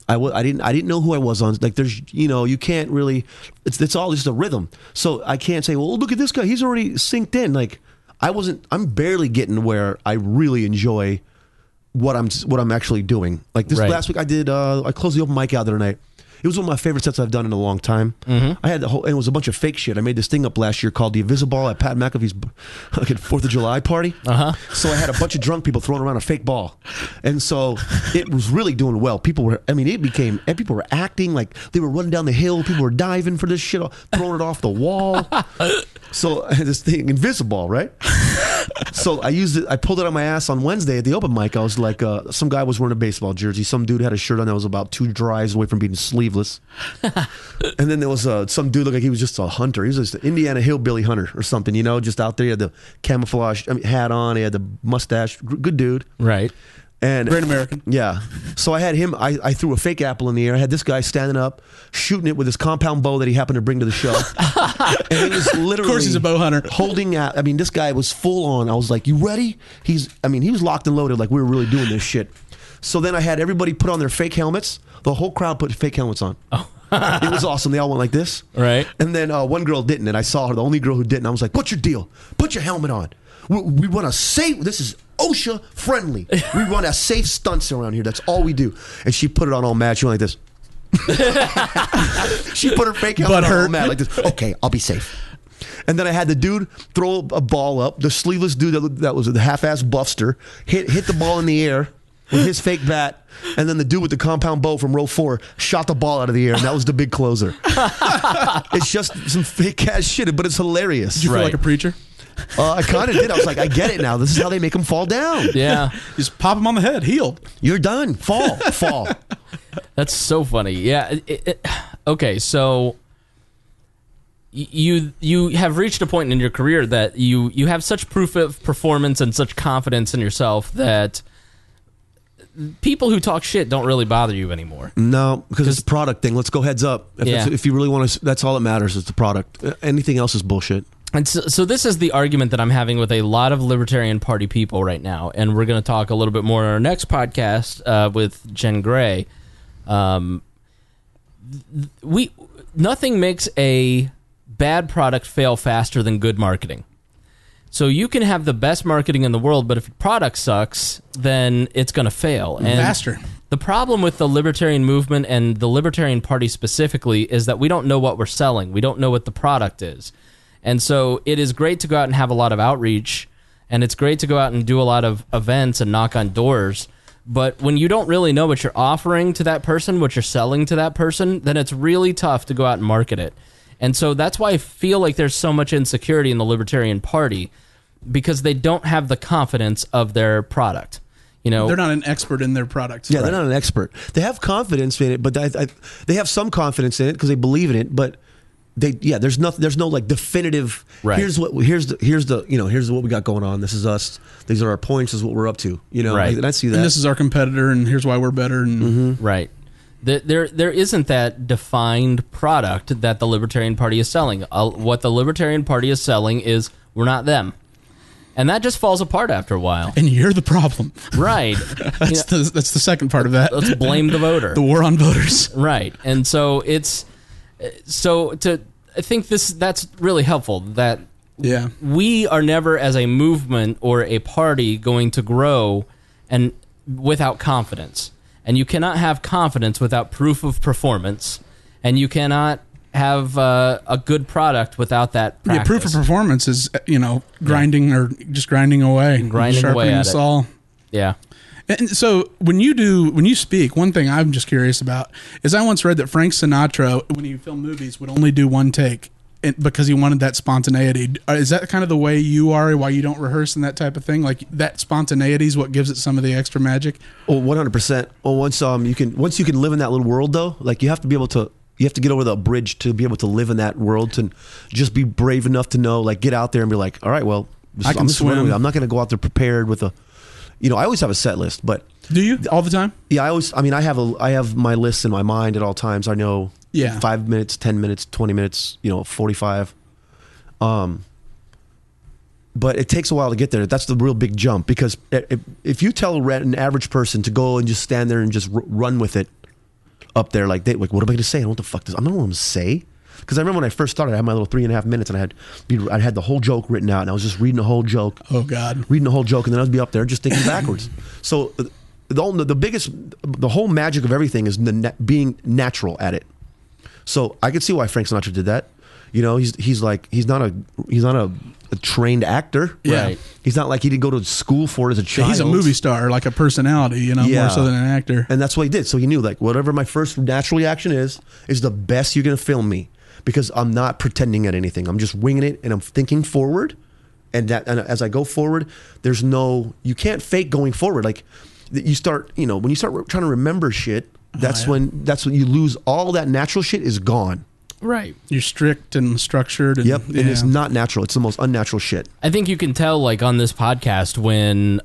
I didn't know who I was on. Like there's, you can't really. It's all just a rhythm. So I can't say, well, look at this guy. He's already synced in. Like I'm barely getting where I really enjoy what I'm actually doing. Like this last week, I closed the open mic out the other night. It was one of my favorite sets I've done in a long time. Mm-hmm. I had and it was a bunch of fake shit. I made this thing up last year called The Invisiball at Pat McAfee's 4th of July party. Uh-huh. So I had a bunch of drunk people throwing around a fake ball. And so it was really doing well. People were acting like they were running down the hill. People were diving for this shit, throwing it off the wall. So I had this thing, Invisiball, right? So I used it. I pulled it on my ass on Wednesday at the open mic. I was like, some guy was wearing a baseball jersey. Some dude had a shirt on that was about 2 drives away from being sleeveless. And then there was some dude looked like he was just a hunter. He was just an Indiana hillbilly hunter or something, just out there. He had the camouflage hat on. He had the mustache. Good dude. Right. And Great American. Yeah. So I had him, I threw a fake apple in the air. I had this guy standing up, shooting it with his compound bow that he happened to bring to the show. And he was literally... Of course he's a bow hunter. Holding out. I mean, this guy was full on. I was like, you ready? He was locked and loaded like we were really doing this shit. So then I had everybody put on their fake helmets. The whole crowd put fake helmets on. Oh. It was awesome. They all went like this. Right. And then one girl didn't, and I saw her, the only girl who didn't. I was like, what's your deal? Put your helmet on. We want to save... This is OSHA friendly. We run a safe stunts around here. That's all we do. And she put it on all mad. She went like this. She put her fake helmet on all mad like this. Okay, I'll be safe. And then I had the dude throw a ball up. The sleeveless dude that was the half-ass buffster hit the ball in the air with his fake bat. And then the dude with the compound bow from row 4 shot the ball out of the air, and that was the big closer. It's just some fake-ass shit, but it's hilarious. Did you feel like a preacher? I kind of did. I was like, I get it now. This is how they make them fall down. Yeah. Just pop him on the head. Healed. You're done. Fall. That's so funny. Yeah. Okay, so you have reached a point in your career that you have such proof of performance and such confidence in yourself that people who talk shit don't really bother you anymore. No, because it's a product thing. Let's go heads up. If you really want to, that's all that matters is the product. Anything else is bullshit. And so this is the argument that I'm having with a lot of Libertarian Party people right now, and we're going to talk a little bit more in our next podcast with Jen Gray. Nothing makes a bad product fail faster than good marketing. So you can have the best marketing in the world, but if your product sucks, then it's going to fail. And faster. The problem with the Libertarian movement and the Libertarian Party specifically is that we don't know what we're selling. We don't know what the product is. And so it is great to go out and have a lot of outreach, and it's great to go out and do a lot of events and knock on doors. But when you don't really know what you're offering to that person, what you're selling to that person, then it's really tough to go out and market it. And so that's why I feel like there's so much insecurity in the Libertarian Party, because they don't have the confidence of their product. They're not an expert in their product. Yeah, right. They're not an expert. They have confidence in it, but they have some confidence in it because they believe in it, but... there's no like definitive. Right. Here's what we got going on. This is us. These are our points. This is what we're up to. Right. And I see that. And this is our competitor, and here's why we're better. And Right. There isn't that defined product that the Libertarian Party is selling. What the Libertarian Party is selling is we're not them, and that just falls apart after a while. And you're the problem. Right. That's the second part of that. Let's blame the voter. The war on voters. Right. And so I think that's really helpful, that we are never as a movement or a party going to grow and without confidence. And you cannot have confidence without proof of performance, and you cannot have a good product without that practice. Yeah, proof of performance is grinding or just grinding away, sharpening the saw. Yeah. And so when you speak, one thing I'm just curious about is I once read that Frank Sinatra, when he filmed movies, would only do one take because he wanted that spontaneity. Is that kind of the way you are, why you don't rehearse and that type of thing? Like that spontaneity is what gives it some of the extra magic? Well, 100%. Well, once you can live in that little world though, like you have to get over the bridge to be able to live in that world, to just be brave enough to know, like get out there and be like, all right, well, I can swim. I'm not going to go out there prepared with I always have a set list, but do you all the time? Yeah, I have my lists in my mind at all times. I know 5 minutes, 10 minutes, 20 minutes, 45. But it takes a while to get there. That's the real big jump, because if you tell an average person to go and just stand there and just run with it, up there like, what am I going to say? I don't know what the fuck this. I don't know what I'm going to say. Because I remember when I first started, I had my little 3.5 minutes, and I had the whole joke written out, and I was just reading the whole joke. Oh God, reading the whole joke, and then I'd be up there just thinking backwards. So the whole magic of everything is being natural at it. So I could see why Frank Sinatra did that. You know, he's not a trained actor. Yeah. Right. He's not like he didn't go to school for it as a child. he's a movie star, like a personality, you know, more so than an actor. And that's what he did. So he knew, like, whatever my first natural reaction is the best you're going to film me, because I'm not pretending at anything. I'm just winging it, and I'm thinking forward. And as I go forward, you can't fake going forward. Like, you start, you know, when you start trying to remember shit, that's when you lose all that natural shit is gone. Right. You're strict and structured. And, Yep. And it's not natural. It's the most unnatural shit. I think you can tell, like, on this podcast when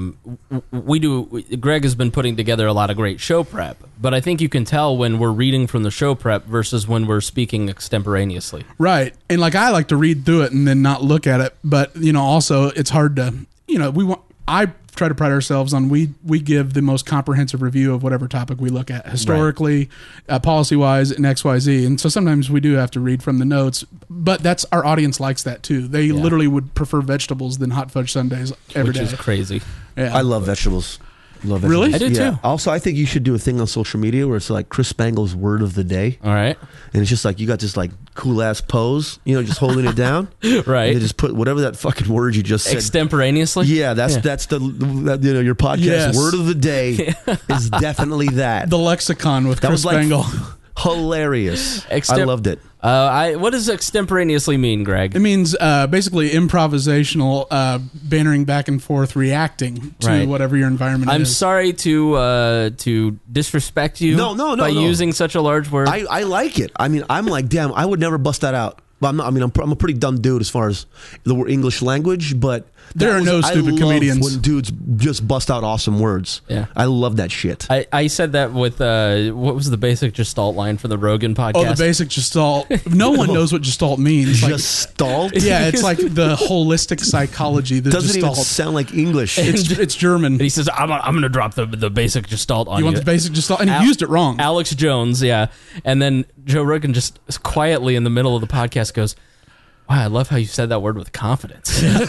Greg has been putting together a lot of great show prep, but I think you can tell when we're reading from the show prep versus when we're speaking extemporaneously. Right. And like, I like to read through it and then not look at it, but you know, also it's hard to, you know, I try to pride ourselves on we give the most comprehensive review of whatever topic we look at historically, policy wise, and XYZ. And so sometimes we do have to read from the notes, but that's our audience likes that too. They literally would prefer vegetables than hot fudge sundaes every day. Which is crazy. Yeah. I love vegetables. Love vegetables. Really? I do too. Also, I think you should do a thing on social media where it's like Chris Spangle's word of the day. All right. And it's just like, you got this like cool ass pose, you know, just holding it down. Right. And you just put whatever that fucking word you just said. Extemporaneously? Yeah, that's your podcast Yes. word of the day is definitely that. The lexicon with That Chris was like Spangle. hilarious. I loved it. What does extemporaneously mean, Greg? It means basically improvisational, bantering back and forth, reacting to whatever your environment I'm is. sorry to disrespect you by using such a large word. I like it. I mean, I'm like, damn, I would never bust that out. But I'm not. I mean, I'm a pretty dumb dude as far as the English language. But There are no stupid comedians. when dudes just bust out awesome words. Yeah. I love that shit. I said that with what was the basic Gestalt line for the Rogan podcast? Oh, the basic Gestalt. No one knows what Gestalt means. Like, Gestalt. yeah, it's like the holistic psychology. The Doesn't even Gestalt. sound like English. It's German. And he says, I'm going to drop the basic Gestalt on you. You want the basic Gestalt? And he used it wrong. Alex Jones, yeah. And then Joe Rogan just quietly in the middle of the podcast goes, wow, I love how you said that word with confidence. And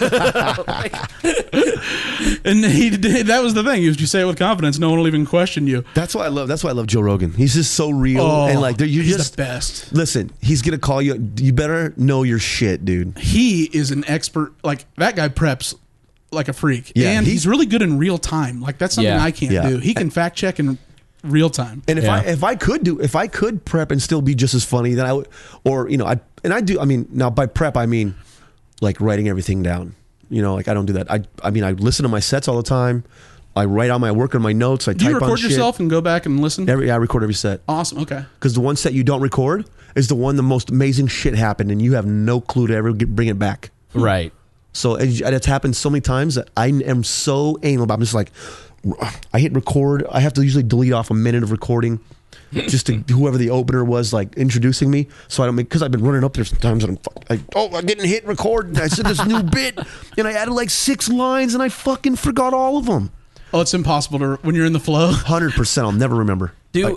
he did, that was the thing. You say it with confidence, no one will even question you. That's why I love Joe Rogan. He's just so real, and like you he's just the best. Listen, he's gonna call you. You better know your shit, dude. He is an expert. Like, that guy preps like a freak. Yeah, and he's really good in real time. Like, that's something I can't do. He can fact check in real time. And if I could prep and still be just as funny, then I would. Or I do. I mean, now by prep I mean like writing everything down. You know, like I don't do that. I mean I listen to my sets all the time. I write on my work and my notes. I Do you type on record shit. yourself and go back and listen? I record every set. Awesome. Okay. Because the one set you don't record is the one the most amazing shit happened, and you have no clue to ever bring it back. Right. So it's happened so many times that I am so anal about it. I'm just like, I hit record. I have to usually delete off a minute of recording just to whoever the opener was, like, introducing me. So I don't because I've been running up there sometimes and I didn't hit record. And I said this new bit and I added like 6 lines and I fucking forgot all of them. Oh, it's impossible to when you're in the flow. 100%. I'll never remember. Dude,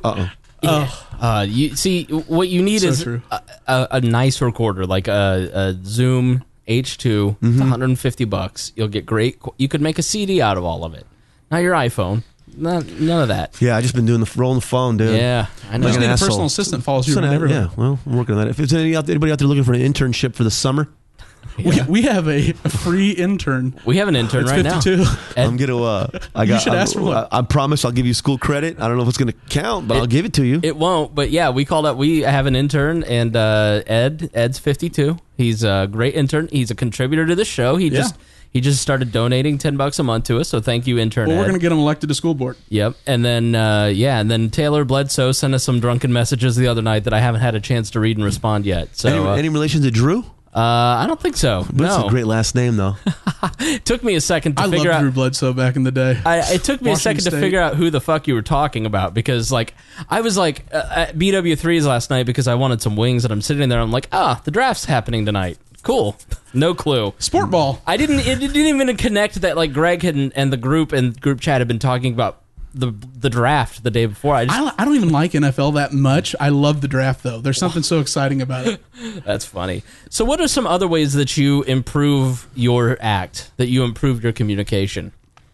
you see, what you need So is true. a nice recorder, like a Zoom H2. It's $150. You'll get great. You could make a CD out of all of it. Not your iPhone. None of that. Yeah, I just been doing rolling the phone, dude. Yeah, I know. You just need a asshole. personal assistant follows you whenever. Yeah, well, I'm working on that. If there's anybody out there looking for an internship for the summer, We have a free intern. We have an intern It's right 52. now. I'm gonna. You should ask for one. I promise I'll give you school credit. I don't know if it's gonna count, but I'll give it to you. It won't, but yeah, we called up. We have an intern, and Ed's 52. He's a great intern. He's a contributor to the show. He just started donating $10 a month to us. So thank you, intern. Well, we're Ed. going to get him elected to school board. Yep, and then Taylor Bledsoe sent us some drunken messages the other night that I haven't had a chance to read and respond yet. So Any relation to Drew? I don't think so. But No, it's a great last name, though. it took me a second to I figure loved out. Drew Bledsoe back in the day. It took me a Washington second to State. figure out who the fuck you were talking about because, like, I was like at BW3's last night because I wanted some wings, and I'm sitting there. I'm like, the draft's happening tonight. Cool. No clue. Sport ball. It didn't even connect that like Greg and the group chat had been talking about the draft the day before. I don't even like NFL that much. I love the draft, though. There's something so exciting about it. That's funny. So what are some other ways that you improve your act, that you improve your communication?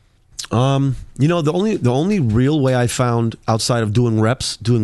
The only real way I found outside of doing rep,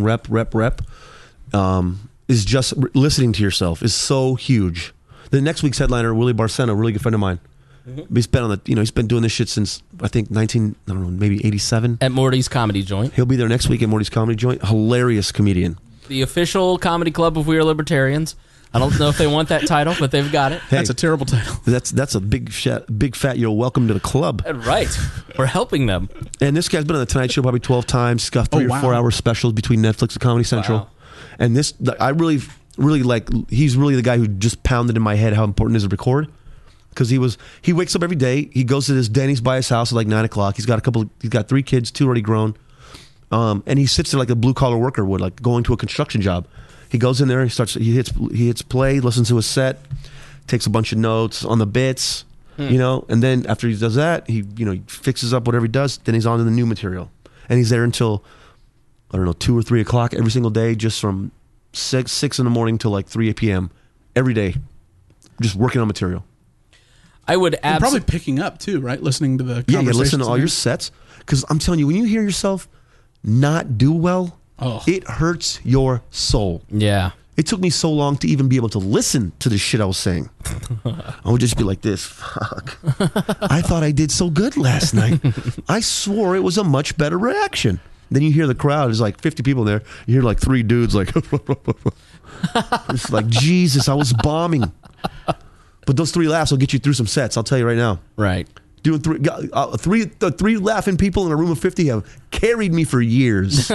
is just listening to yourself is so huge. The next week's headliner, Willie Barcena, a really good friend of mine. Mm-hmm. He's been doing this shit since I think maybe 87 at Morty's Comedy Joint. He'll be there next week at Morty's Comedy Joint. Hilarious comedian. The official comedy club of We Are Libertarians. I don't know if they want that title, but they've got it. Hey, that's a terrible title. That's a big fat welcome to the club. Right. We're helping them. And this guy's been on the Tonight Show probably 12 times. He's got 3 or 4 hour specials between Netflix and Comedy Central. Wow. And this, I really like, he's really the guy who just pounded in my head how important it is to record. Because he wakes up every day. He goes to this Denny's by his house at like 9 o'clock. He's got 3 kids, 2 already grown. And he sits there like a blue collar worker would, like going to a construction job. He goes in there, he hits play, listens to a set, takes a bunch of notes on the bits, and then after he does that, he fixes up whatever he does, then he's on to the new material. And he's there until, 2 or 3 o'clock every single day, just from 6 in the morning till like 3 p.m. every day, just working on material. I would probably picking up too, right? Listening to the conversations. Yeah, you listen to all your sets. Because I'm telling you, when you hear yourself not do well, it hurts your soul. Yeah. It took me so long to even be able to listen to the shit I was saying. I would just be like this, fuck. I thought I did so good last night. I swore it was a much better reaction. Then you hear the crowd, there's like 50 people there. You hear like 3 dudes like, it's like, Jesus, I was bombing. But those 3 laughs will get you through some sets, I'll tell you right now. Right. Doing 3 laughing people in a room of 50 have carried me for years.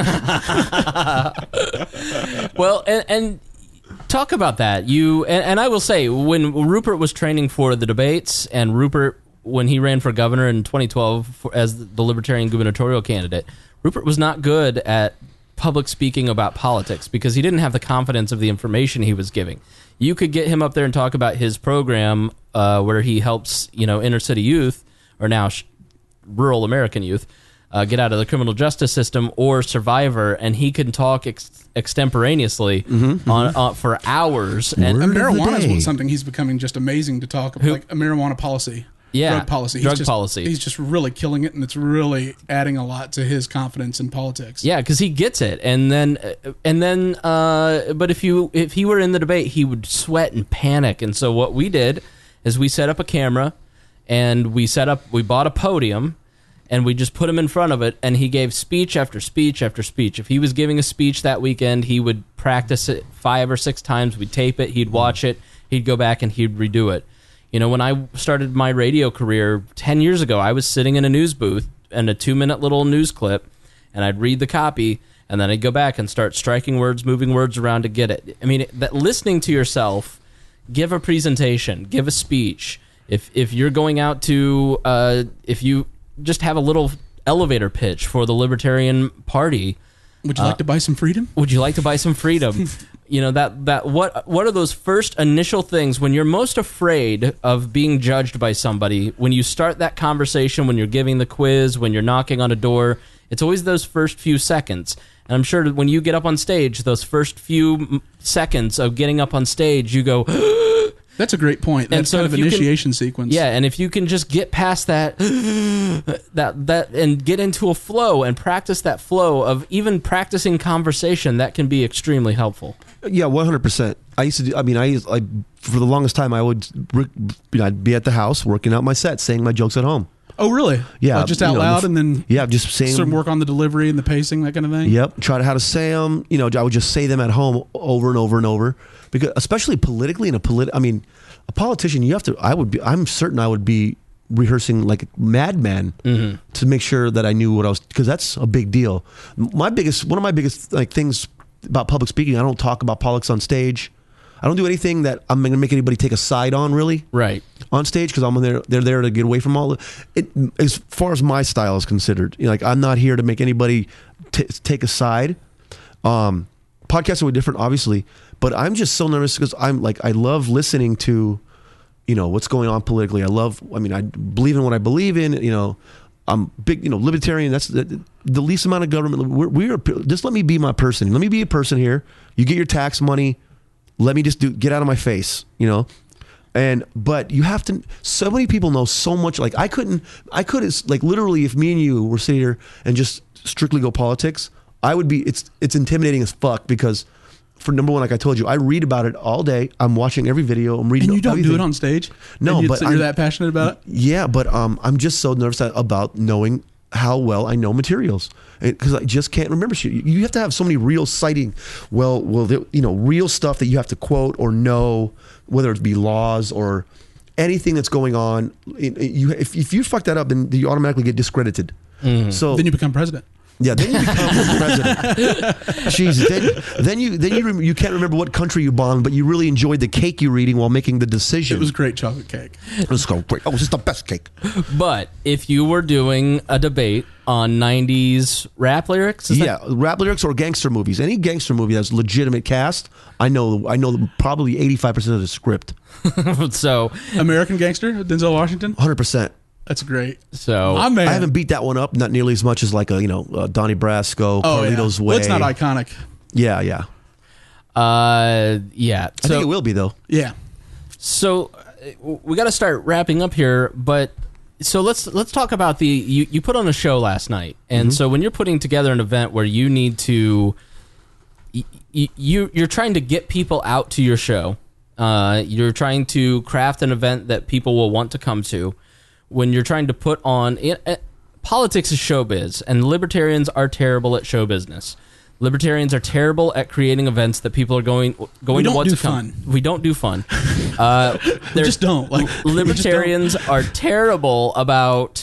Well, and talk about that. And I will say, when Rupert was training for the debates, and Rupert, when he ran for governor in 2012 as the Libertarian gubernatorial candidate, Rupert was not good at public speaking about politics because he didn't have the confidence of the information he was giving. You could get him up there and talk about his program where he helps, inner city youth, or now rural American youth, get out of the criminal justice system, or Survivor, and he can talk extemporaneously for hours. And marijuana is something he's becoming just amazing to talk about, like a marijuana policy. Yeah, drug policy. He's just really killing it, and it's really adding a lot to his confidence in politics. Yeah, because he gets it, and then, but if he were in the debate, he would sweat and panic. And so what we did is we set up a camera, and we bought a podium, and we just put him in front of it, and he gave speech after speech after speech. If he was giving a speech that weekend, he would practice it 5 or 6 times. We'd tape it, he'd watch it, he'd go back and he'd redo it. When I started my radio career 10 years ago, I was sitting in a news booth and a 2-minute little news clip, and I'd read the copy, and then I'd go back and start striking words, moving words around to get it. I mean, that listening to yourself, give a presentation, give a speech. If you're going out to, if you just have a little elevator pitch for the Libertarian Party. Would you like to buy some freedom? Would you like to buy some freedom? What are those first initial things when you're most afraid of being judged by somebody? When you start that conversation, when you're giving the quiz, when you're knocking on a door, it's always those first few seconds. And I'm sure that when you get up on stage, those first few seconds of getting up on stage, you go... That's a great point. That's kind of an initiation sequence. Yeah, and if you can just get past that, that and get into a flow and practice that flow of even practicing conversation, that can be extremely helpful. Yeah, 100%. I used to do. I for the longest time I would, I'd be at the house working out my set, saying my jokes at home. Oh, really? Yeah, like just out loud, and then just saying. Some work on the delivery and the pacing, that kind of thing. Yep, try to how to say them. I would just say them at home over and over and over, because especially politically, a politician, you have to. I'm certain I would be rehearsing like a madman to make sure that I knew what I was, because that's a big deal. One of my biggest things about public speaking, I don't talk about politics on stage. I don't do anything that I'm going to make anybody take a side on, really. Right. On stage, because they're there to get away from all it. As far as my style is considered, I'm not here to make anybody take a side. Podcasts are different, obviously, but I'm just so nervous because I love listening to, what's going on politically. I believe in what I believe in. I'm big, libertarian. That's the least amount of government. We're just let me be my person. Let me be a person here. You get your tax money. Let me just get out of my face, but you have to. So many people know so much. Like I couldn't. Like literally, if me and you were sitting here and just strictly go politics, I would be. It's intimidating as fuck because. For number one, like I told you, I read about it all day. I'm watching every video. I'm reading. And you don't everything. do it on stage? No, but you're that passionate about it? Yeah, but I'm just so nervous about knowing how well I know materials because I just can't remember shit. You have to have so many real citing, real stuff that you have to quote or know, whether it be laws or anything that's going on. If you fuck that up, then you automatically get discredited. Mm-hmm. So then you become president. Yeah, then you become the president. Jeez, then you can't remember what country you bombed, but you really enjoyed the cake you were eating while making the decision. It was great chocolate cake. It was great. Oh, it was just the best cake. But if you were doing a debate on 90s rap lyrics, rap lyrics or gangster movies, any gangster movie that's legitimate cast, I know probably 85% of the script. So American Gangster, Denzel Washington, 100%. That's great. So I haven't beat that one up, not nearly as much as like Donnie Brasco, Carlito's Way. Well, it's not iconic. Yeah. Yeah. I think it will be though. Yeah. So we got to start wrapping up here, but so let's talk about you put on a show last night, and so when you're putting together an event where you need to, you're trying to get people out to your show, you're trying to craft an event that people will want to come to. When you're trying to put on politics is showbiz, and libertarians are terrible at show business. Libertarians are terrible at creating events that people are going to want to come. We don't do fun. We just don't. Libertarians are terrible about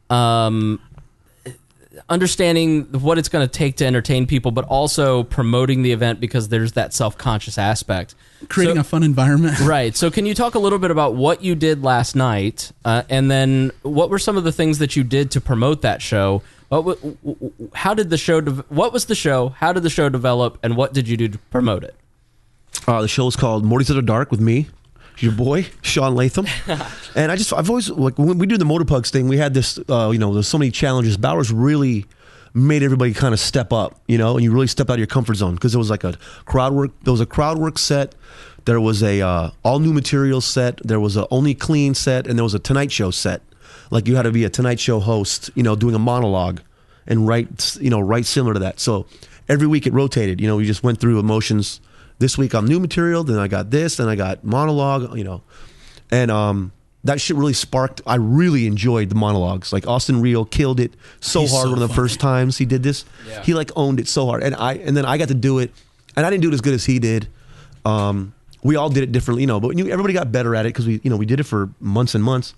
understanding what it's going to take to entertain people, but also promoting the event because there's that self-conscious aspect. Creating a fun environment. Right. So can you talk a little bit about what you did last night, and then what were some of the things that you did to promote that show? How did the show? What was the show? How did the show develop? And what did you do to promote it? The show is called Mornings After Dark with me, your boy Sean Latham, and I've always when we do the Motor Pugs thing, we had this there's so many challenges. Bowers really made everybody kind of step up, and you really step out of your comfort zone because there was like a crowd work set. There was a all new materials set. There was a only clean set, and there was a Tonight Show set. Like you had to be a Tonight Show host, doing a monologue, and write similar to that. So every week it rotated. We just went through emotions. This week I'm new material. Then I got this. Then I got monologue. And that shit really sparked. I really enjoyed the monologues. Like Austin Rio killed it so He's hard so one of the first times he did this. Yeah. He owned it so hard, and then I got to do it, and I didn't do it as good as he did. We all did it differently, but everybody got better at it because we did it for months and months.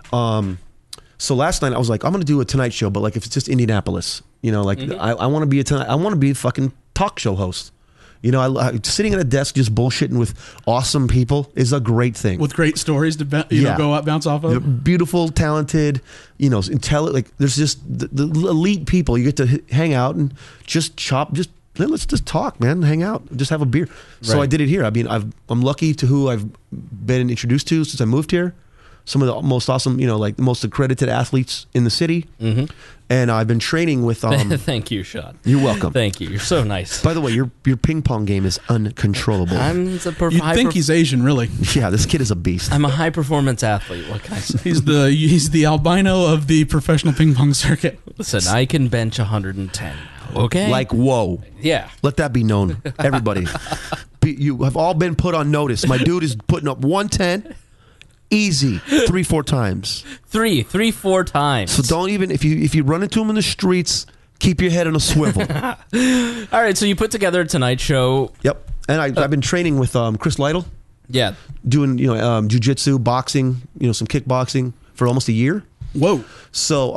So last night I was like, I'm gonna do a Tonight Show, but if it's just Indianapolis, I want to be I want to be a fucking talk show host. Sitting at a desk just bullshitting with awesome people is a great thing. With great stories to go up, bounce off of. Beautiful, talented, intelligent. There's just the elite people. You get to hang out and just let's just talk, man. Hang out, just have a beer. So Right. I did it here. I mean, I'm lucky to who I've been introduced to since I moved here. Some of the most awesome, the most accredited athletes in the city. Mm-hmm. And I've been training with. Thank you, Sean. You're welcome. Thank you. You're so nice. By the way, your ping pong game is uncontrollable. You'd think he's Asian, really. Yeah, this kid is a beast. I'm a high performance athlete. What can I say? He's the albino of the professional ping pong circuit. Listen, I can bench 110. Okay. Whoa. Yeah. Let that be known, everybody. You have all been put on notice. My dude is putting up 110. Easy, 3-4 times. 4 times. So don't even if you run into him in the streets, keep your head on a swivel. All right, so you put together a Tonight Show. Yep, and I've been training with Chris Lytle. Yeah, doing jiu-jitsu, boxing, some kickboxing for almost a year. Whoa. So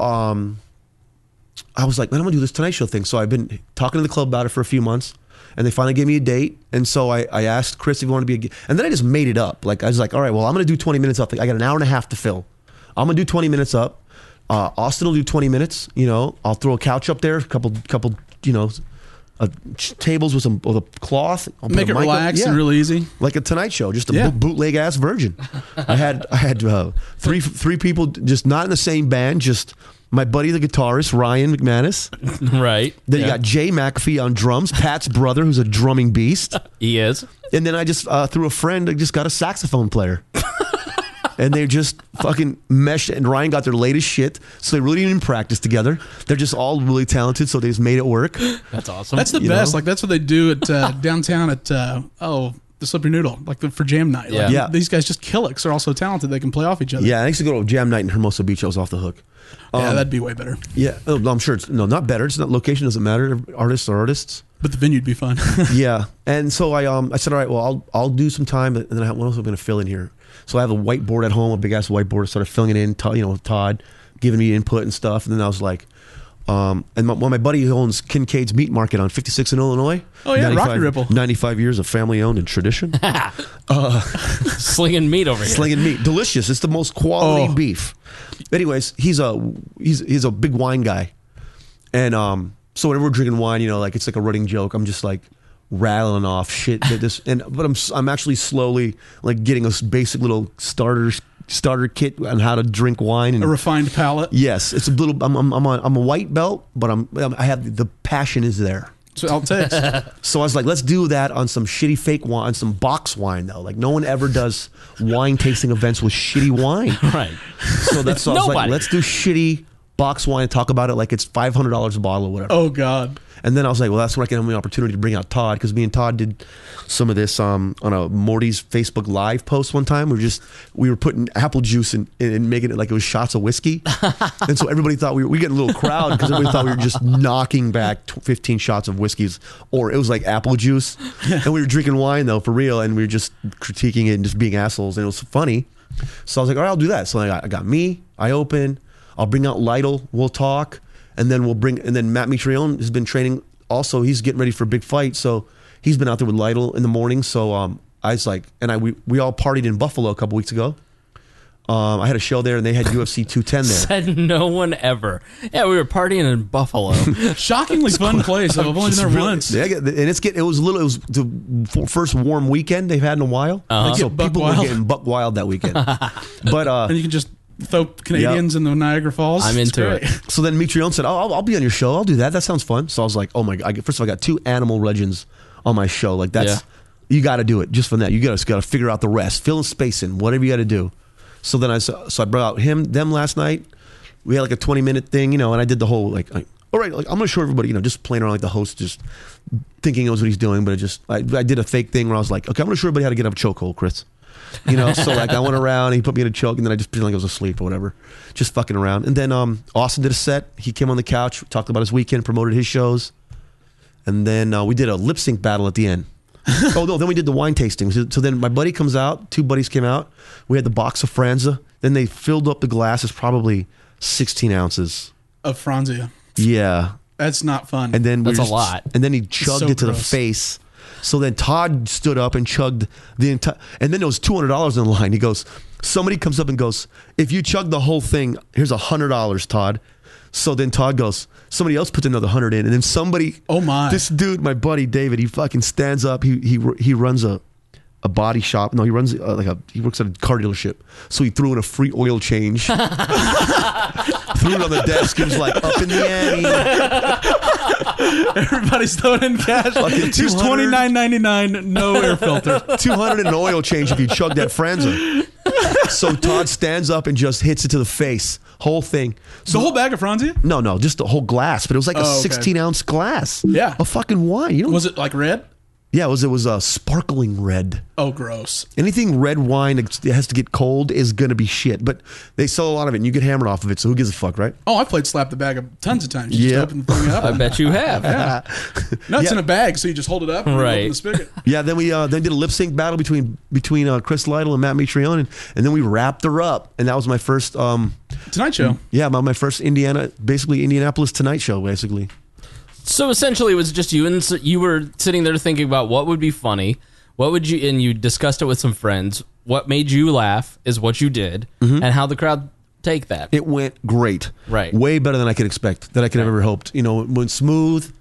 I was like, man, I'm gonna do this Tonight Show thing. So I've been talking to the club about it for a few months. And they finally gave me a date. And so I asked Chris if he wanted to be and then I just made it up. I was like, all right, well, I'm going to do 20 minutes up. I got an hour and a half to fill. I'm going to do 20 minutes up. Austin will do 20 minutes. I'll throw a couch up there, a couple tables with a cloth. I'll put Make a it mic up. relaxed Yeah. and real easy. Like a Tonight Show, just a Yeah. bootleg ass version. I had three people just not in the same band, just my buddy the guitarist Ryan McManus. Right. Then you got Jay McAfee on drums, Pat's brother who's a drumming beast, He is. and then I just through a friend I just got a saxophone player. And they just fucking meshed, and Ryan got their latest shit, so they really didn't even practice together. They're just all really talented, so they just made it work. That's awesome. That's the You best. know? Like that's what they do at downtown at the Slippery Noodle, like for jam night. Like, Yeah. these guys just kill it because they're all so talented. They can play off each other. Yeah, I used to go to jam night in Hermosa Beach. I was off the hook. Yeah, that'd be way better. Yeah, I'm sure it's not better. It's not location doesn't matter. Artists are artists. But the venue'd be fun. Yeah, and so I said, all right, well I'll do some time, and then what else am I going to fill in here? So I have a whiteboard at home, a big ass whiteboard. I started filling it in, with Todd giving me input and stuff, and then I was like, my buddy who owns Kincaid's Meat Market on 56 in Illinois. Oh, yeah, Rocky Ripple. 95 years of family owned and tradition. slinging meat over here. Slinging meat, delicious. It's the most quality Oh. beef. Anyways, he's a big wine guy, and so whenever we're drinking wine, like it's like a running joke. I'm just like rattling off shit that but I'm actually slowly like getting a basic little starter kit on how to drink wine and A refined palate. yes, it's a little. I'm a white belt, but I have the passion is there. That's all it takes. So I was like, let's do that on some shitty fake wine, some box wine though. Like no one ever does wine tasting events with shitty wine. Right. So that's so I was like, Nobody. let's do shitty box wine and talk about it like it's $500 a bottle or whatever. Oh, God. And then I was like, well, that's when I can have the opportunity to bring out Todd, because me and Todd did some of this on a Morty's Facebook Live post one time. We were putting apple juice and making it like it was shots of whiskey, and so everybody thought we getting a little crowd because everybody thought we were just knocking back 15 shots of whiskeys, or it was like apple juice, and we were drinking wine though for real, and we were just critiquing it and just being assholes, and it was funny. So I was like, all right, I'll do that. So I got me. I open. I'll bring out Lytle. We'll talk. And then Matt Mitrione has been training. Also, he's getting ready for a big fight, so he's been out there with Lytle in the morning. So I was like, we all partied in Buffalo a couple weeks ago. I had a show there, and they had UFC 210 there. Said no one ever. Yeah, we were partying in Buffalo. Shockingly fun place. I've only been there once. Yeah, and it was the first warm weekend they've had in a while. Uh-huh. So Get buck people wild. were getting buck wild that weekend. But And you can just throw Canadians in the Niagara Falls. I'm It's into great. it. So then Mitrione said, I'll be on your show. I'll do that. That sounds fun. So I was like, oh my God. First of all, I got 2 animal legends on my show. Like that's, you got to do it just from that. You got to figure out the rest, fill in space in, whatever you got to do. So then I brought out them last night. We had like a 20-minute thing, and I did the whole all right, like I'm going to show everybody, just playing around like the host, just thinking he knows what he's doing. But I did a fake thing where I was like, okay, I'm going to show everybody how to get up a chokehold, Chris. So like I went around and he put me in a choke, and then I just pretended like I was asleep or whatever, just fucking around. And then Austin did a set. He came on the couch, talked about his weekend, promoted his shows, and then we did a lip sync battle at the end. Oh no, then we did the wine tasting. So then my buddy comes out, 2 buddies came out. We had the box of Franza. Then they filled up the glasses, probably 16 ounces. Of Franzia. Yeah, That's not fun. and then That's a lot. And then he chugged so it to the gross. face. So then Todd stood up and chugged the entire. And then there was $200 in the line. He goes, somebody comes up and goes, if you chug the whole thing, here's $100, Todd. So then Todd goes, somebody else puts another 100 in, and then somebody. Oh, my. This dude, my buddy David, he fucking stands up. He runs a body shop. No, he runs he works at a car dealership. So he threw in a free oil change. Threw it on the desk. He was like, up in the ante. Everybody's throwing in cash. Fucking Here's $200. $29.99, no air filter. 200 in an oil change if you chug that Franza. So Todd stands up and just hits it to the face. Whole thing. The whole bag of Franzia? No, just the whole glass. But it was like a Oh, okay. 16-ounce glass. Yeah. Of fucking wine. Was it like red? Yeah, it was a sparkling red. Oh, gross. Anything red wine that has to get cold is going to be shit. But they sell a lot of it, and you get hammered off of it, so who gives a fuck, right? Oh, I played slap the bag tons of times. You Yeah. just open the thing up. I bet you have. No, it's Yeah. in a bag, so you just hold it up and you Right. open the spigot. Yeah, then we then did a lip sync battle between Chris Lytle and Matt Mitrione, and then we wrapped her up, and that was my first Tonight Show. my first Indianapolis Tonight Show, basically. So essentially, it was just you, and you were sitting there thinking about what would be funny, and you discussed it with some friends. What made you laugh is what you did, and how the crowd take that. It went great. Right. Way better than I could expect, that I could have ever hoped. It went smooth.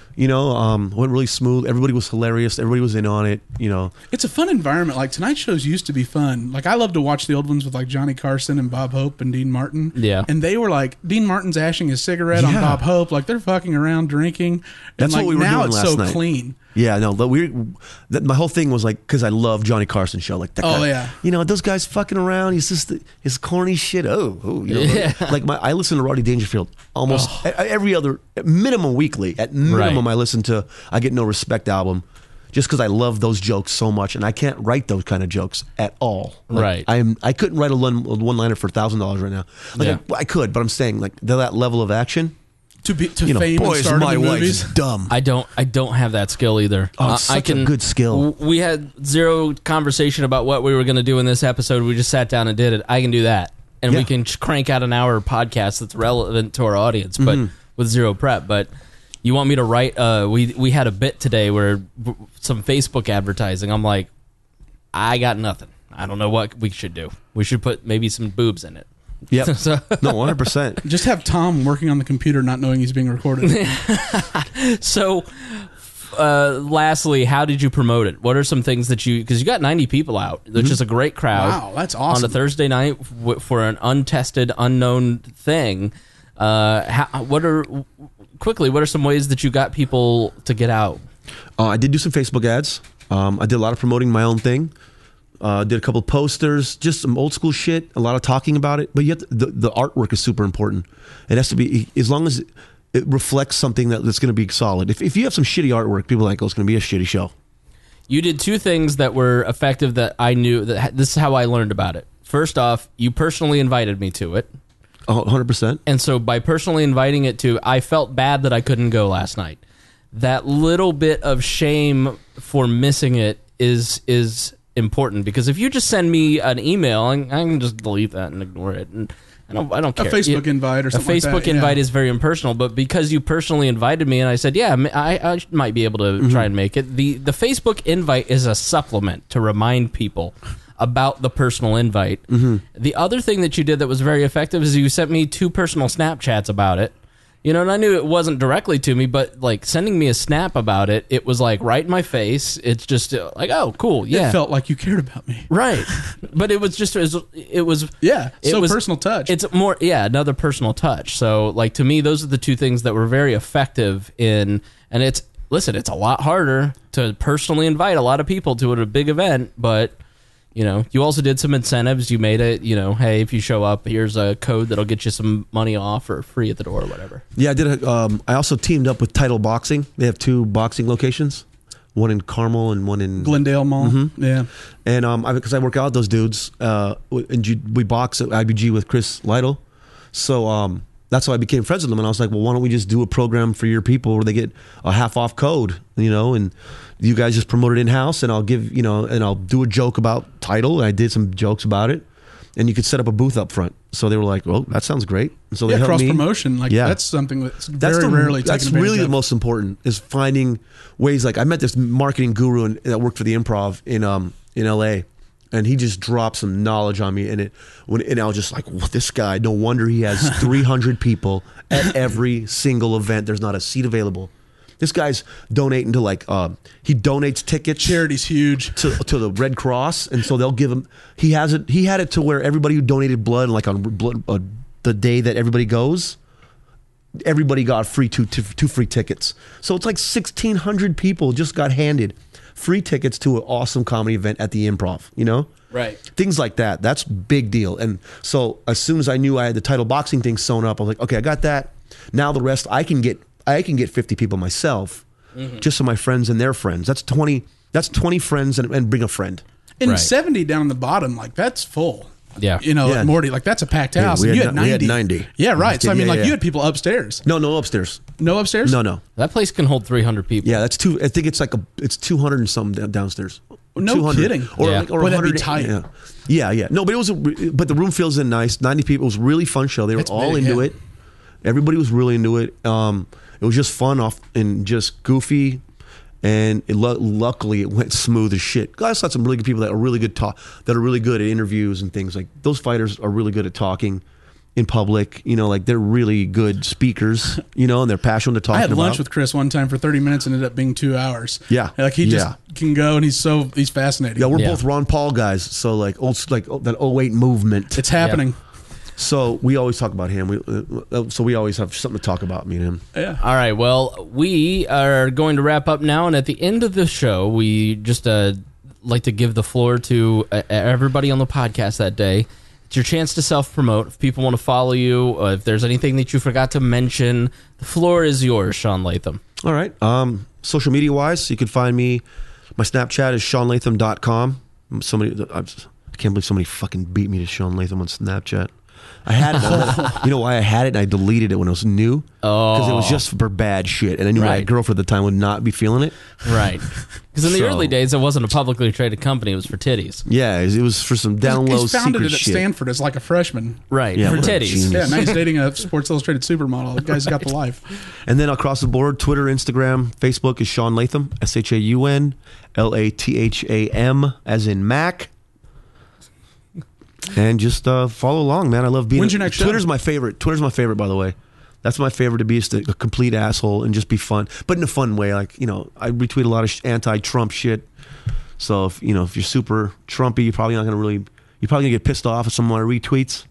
Went really smooth. Everybody was hilarious. Everybody was in on it. It's a fun environment. Like, Tonight shows used to be fun. Like, I love to watch the old ones with like Johnny Carson and Bob Hope and Dean Martin. Yeah. And they were like, Dean Martin's ashing his cigarette on Bob Hope. Like, they're fucking around drinking. And That's like, what we were now doing it's last so night. clean. Yeah, no, my whole thing was like, because I love Johnny Carson show. Like that guy, yeah. Those guys fucking around. He's just his corny shit. Like I listen to Rodney Dangerfield almost every other minimum weekly. At minimum, I listen to I Get No Respect album, just because I love those jokes so much, and I can't write those kind of jokes at all. Like, right. I couldn't write a one-liner for $1,000 right now. Like I could, but I'm saying like that level of action. To fame boys, and stardom my in wife movies. is dumb. I don't have that skill either. Oh, it's such a good skill. We had zero conversation about what we were going to do in this episode. We just sat down and did it. I can do that, and we can crank out an hour podcast that's relevant to our audience, but with zero prep. But you want me to write? We had a bit today where some Facebook advertising. I'm like, I got nothing. I don't know what we should do. We should put maybe some boobs in it. Yep. No, 100%. Just have Tom working on the computer, not knowing he's being recorded. So, lastly, how did you promote it? What are some things that because you got 90 people out, which is a great crowd. Wow, that's awesome. On a Thursday night for an untested, unknown thing. What are some ways that you got people to get out? I did do some Facebook ads. I did a lot of promoting my own thing. Did a couple of posters, just some old school shit, a lot of talking about it. But yet the artwork is super important. It has to be, as long as it reflects something that's going to be solid. If you have some shitty artwork, people are like, it's going to be a shitty show. You did two things that were effective that I knew. That this is how I learned about it. First off, you personally invited me to it. 100%. And so by personally inviting it to, I felt bad that I couldn't go last night. That little bit of shame for missing it is important, because if you just send me an email, I can just delete that and ignore it, and I don't care. A Facebook invite or something. A Facebook invite is very impersonal, but because you personally invited me, and I said, yeah, I might be able to try and make it. The Facebook invite is a supplement to remind people about the personal invite. The other thing that you did that was very effective is you sent me 2 personal Snapchats about it. And I knew it wasn't directly to me, but like sending me a snap about it, it was like right in my face. It's just like, oh, cool, yeah. It felt like you cared about me, right? But it was just it was personal touch. It's more another personal touch. So like to me, those are the 2 things that were very effective in. And it's a lot harder to personally invite a lot of people to a big event, but. You also did some incentives. You made it, hey, if you show up, here's a code that'll get you some money off or free at the door or whatever. Yeah, I did. I also teamed up with Title Boxing. They have 2 boxing locations, one in Carmel and one in Glendale Mall. Yeah, and because I work out with those dudes, and we box at IBG with Chris Lytle, so that's how I became friends with them. And I was like, well, why don't we just do a program for your people where they get a half off code, and you guys just promote it in-house, and I'll give, and I'll do a joke about Title. And I did some jokes about it, and you could set up a booth up front. So they were like, well, that sounds great. And so they helped cross me. Promotion. That's something that's very rarely taken That's advantage really of. the most important, is finding ways. Like I met this marketing guru that worked for the Improv in LA. And he just dropped some knowledge on me, and I was just like, well, this guy, no wonder he has 300 people at every single event. There's not a seat available. This guy's donating to he donates tickets. Charity's huge to the Red Cross, and so they'll give him. He had it to where everybody who donated blood, like on the day that everybody goes, everybody got two free tickets. So it's like 1,600 people just got handed free tickets to an awesome comedy event at the Improv, Right. Things like that. That's big deal. And so as soon as I knew I had the Title Boxing thing sewn up, I was like, okay, I got that. Now the rest, I can get 50 people myself, just so my friends and their friends. That's 20 friends and bring a friend. And Right. 70 down the bottom, like that's full. Yeah. Like Morty, like that's a packed house. we and you had had 90. we had 90. Yeah, right. So I mean, Yeah, like yeah. you had people upstairs. No upstairs. No upstairs? No. That place can hold 300 people. Yeah, that's I think it's it's 200 and some downstairs. No 200. kidding. Or Yeah. like, or Boy, that'd be 100. tight. Yeah. No, but but the room feels in nice. 90 people. It was a really fun show. They were That's all big, into yeah. it. Everybody was really into it. It was just fun and just goofy. And luckily, it went smooth as shit. I saw some really good people that are really good that are really good at interviews and things. Like those fighters are really good at talking, in public. You know, like they're really good speakers. You know, and they're passionate. They're talking. I had lunch about. with Chris one time for 30 minutes and ended up being 2 hours. Yeah. Like he just can go and he's fascinating. Yeah, we're both Ron Paul guys. So like that 08 movement. It's happening. So we always talk about him. We always have something to talk about, me and him. Yeah. All right. Well, we are going to wrap up now, and at the end of the show, we just like to give the floor to everybody on the podcast that day. It's your chance to self-promote. If people want to follow you, if there's anything that you forgot to mention, the floor is yours, Sean Latham. All right. Social media-wise, you can find me. My Snapchat is SeanLatham.com. I can't believe somebody fucking beat me to Sean Latham on Snapchat. I had it. You know why I had it? And I deleted it when it was new. Because it was just for bad shit. And I knew my girlfriend at the time would not be feeling it. Right. Because in the early days, it wasn't a publicly traded company. It was for titties. Yeah, it was for some down low He's founded secret it at shit. Stanford as like a freshman. Right. Yeah, for what a titties. genius. Yeah, now he's dating a Sports Illustrated supermodel. The guy's got the life. And then across the board, Twitter, Instagram, Facebook is Sean Latham, ShaunLatham, as in Mac. And just follow along, man. I love being. When's your next show? Twitter's my favorite. Twitter's my favorite, by the way. That's my favorite, to be just a complete asshole and just be fun, but in a fun way. Like, you know, I retweet a lot of anti-Trump shit. So if you're super Trumpy, you're probably gonna get pissed off if someone retweets.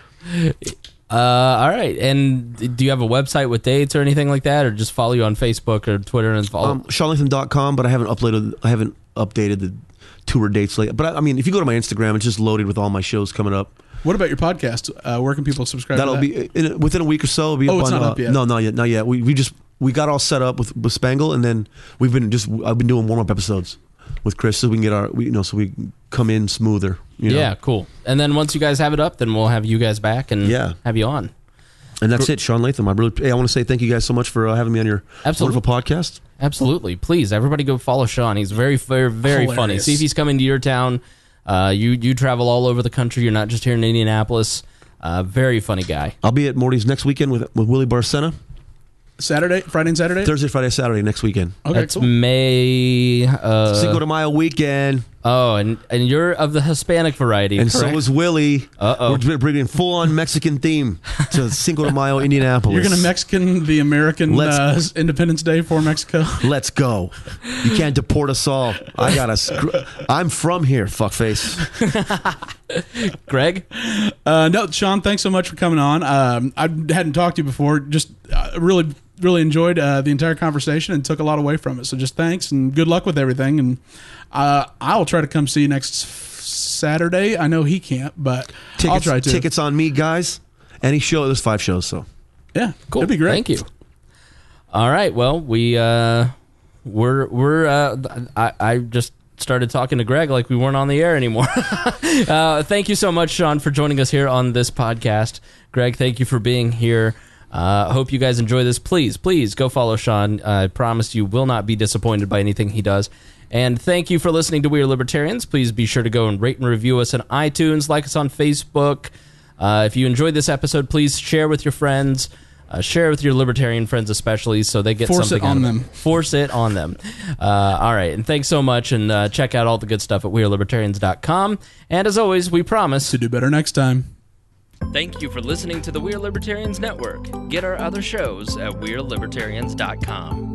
All right. And do you have a website with dates or anything like that, or just follow you on Facebook or Twitter and follow? SeanLatham.com, but I haven't updated the tour dates lately. But I mean, if you go to my Instagram, it's just loaded with all my shows coming up. What about your podcast? Where can people subscribe That'll to that? be within a week or so. It'll be it's not up yet. No, not yet. We got all set up with Spangle, and then I've been doing warm up episodes with Chris, so we can get so we come in smoother. Yeah, cool. And then once you guys have it up, then we'll have you guys back and have you on. And that's it, Sean Latham. I want to say thank you guys so much for having me on your wonderful podcast. Absolutely. Please, everybody go follow Sean. He's very, very, very funny. See if he's coming to your town. You travel all over the country. You're not just here in Indianapolis. Very funny guy. I'll be at Morty's next weekend with Willie Barcena. Friday and Saturday? Thursday, Friday, Saturday next weekend. Okay, That's cool. May... Cinco de Mayo weekend. Oh, and you're of the Hispanic variety, And correct? so is Willie. We're bringing full-on Mexican theme to Cinco de Mayo, Indianapolis. You're going to Mexican the American Independence Day for Mexico? Let's go. You can't deport us all. I'm from here, fuckface. Greg? No, Sean, thanks so much for coming on. I hadn't talked to you before. Just really enjoyed the entire conversation and took a lot away from it. So just thanks and good luck with everything. And I'll try to come see you next Saturday. I know he can't, but I'll try to. Tickets on me, guys. Any show. There's 5 shows, so. Yeah, Cool. It'd be great. Thank you. All right. Well, I just started talking to Greg like we weren't on the air anymore. Thank you so much, Sean, for joining us here on this podcast. Greg, thank you for being here. Hope you guys enjoy this. Please go follow Sean. I promise you will not be disappointed by anything he does. And thank you for listening to We Are Libertarians. Please be sure to go and rate and review us on iTunes, like us on Facebook. If you enjoyed this episode, please share with your friends. Share with your libertarian friends especially so they get something out of it. Force it on them. All right, and thanks so much, and check out all the good stuff at wearelibertarians.com. And as always, we promise To do better next time. Thank you for listening to the We Are Libertarians Network. Get our other shows at wearelibertarians.com.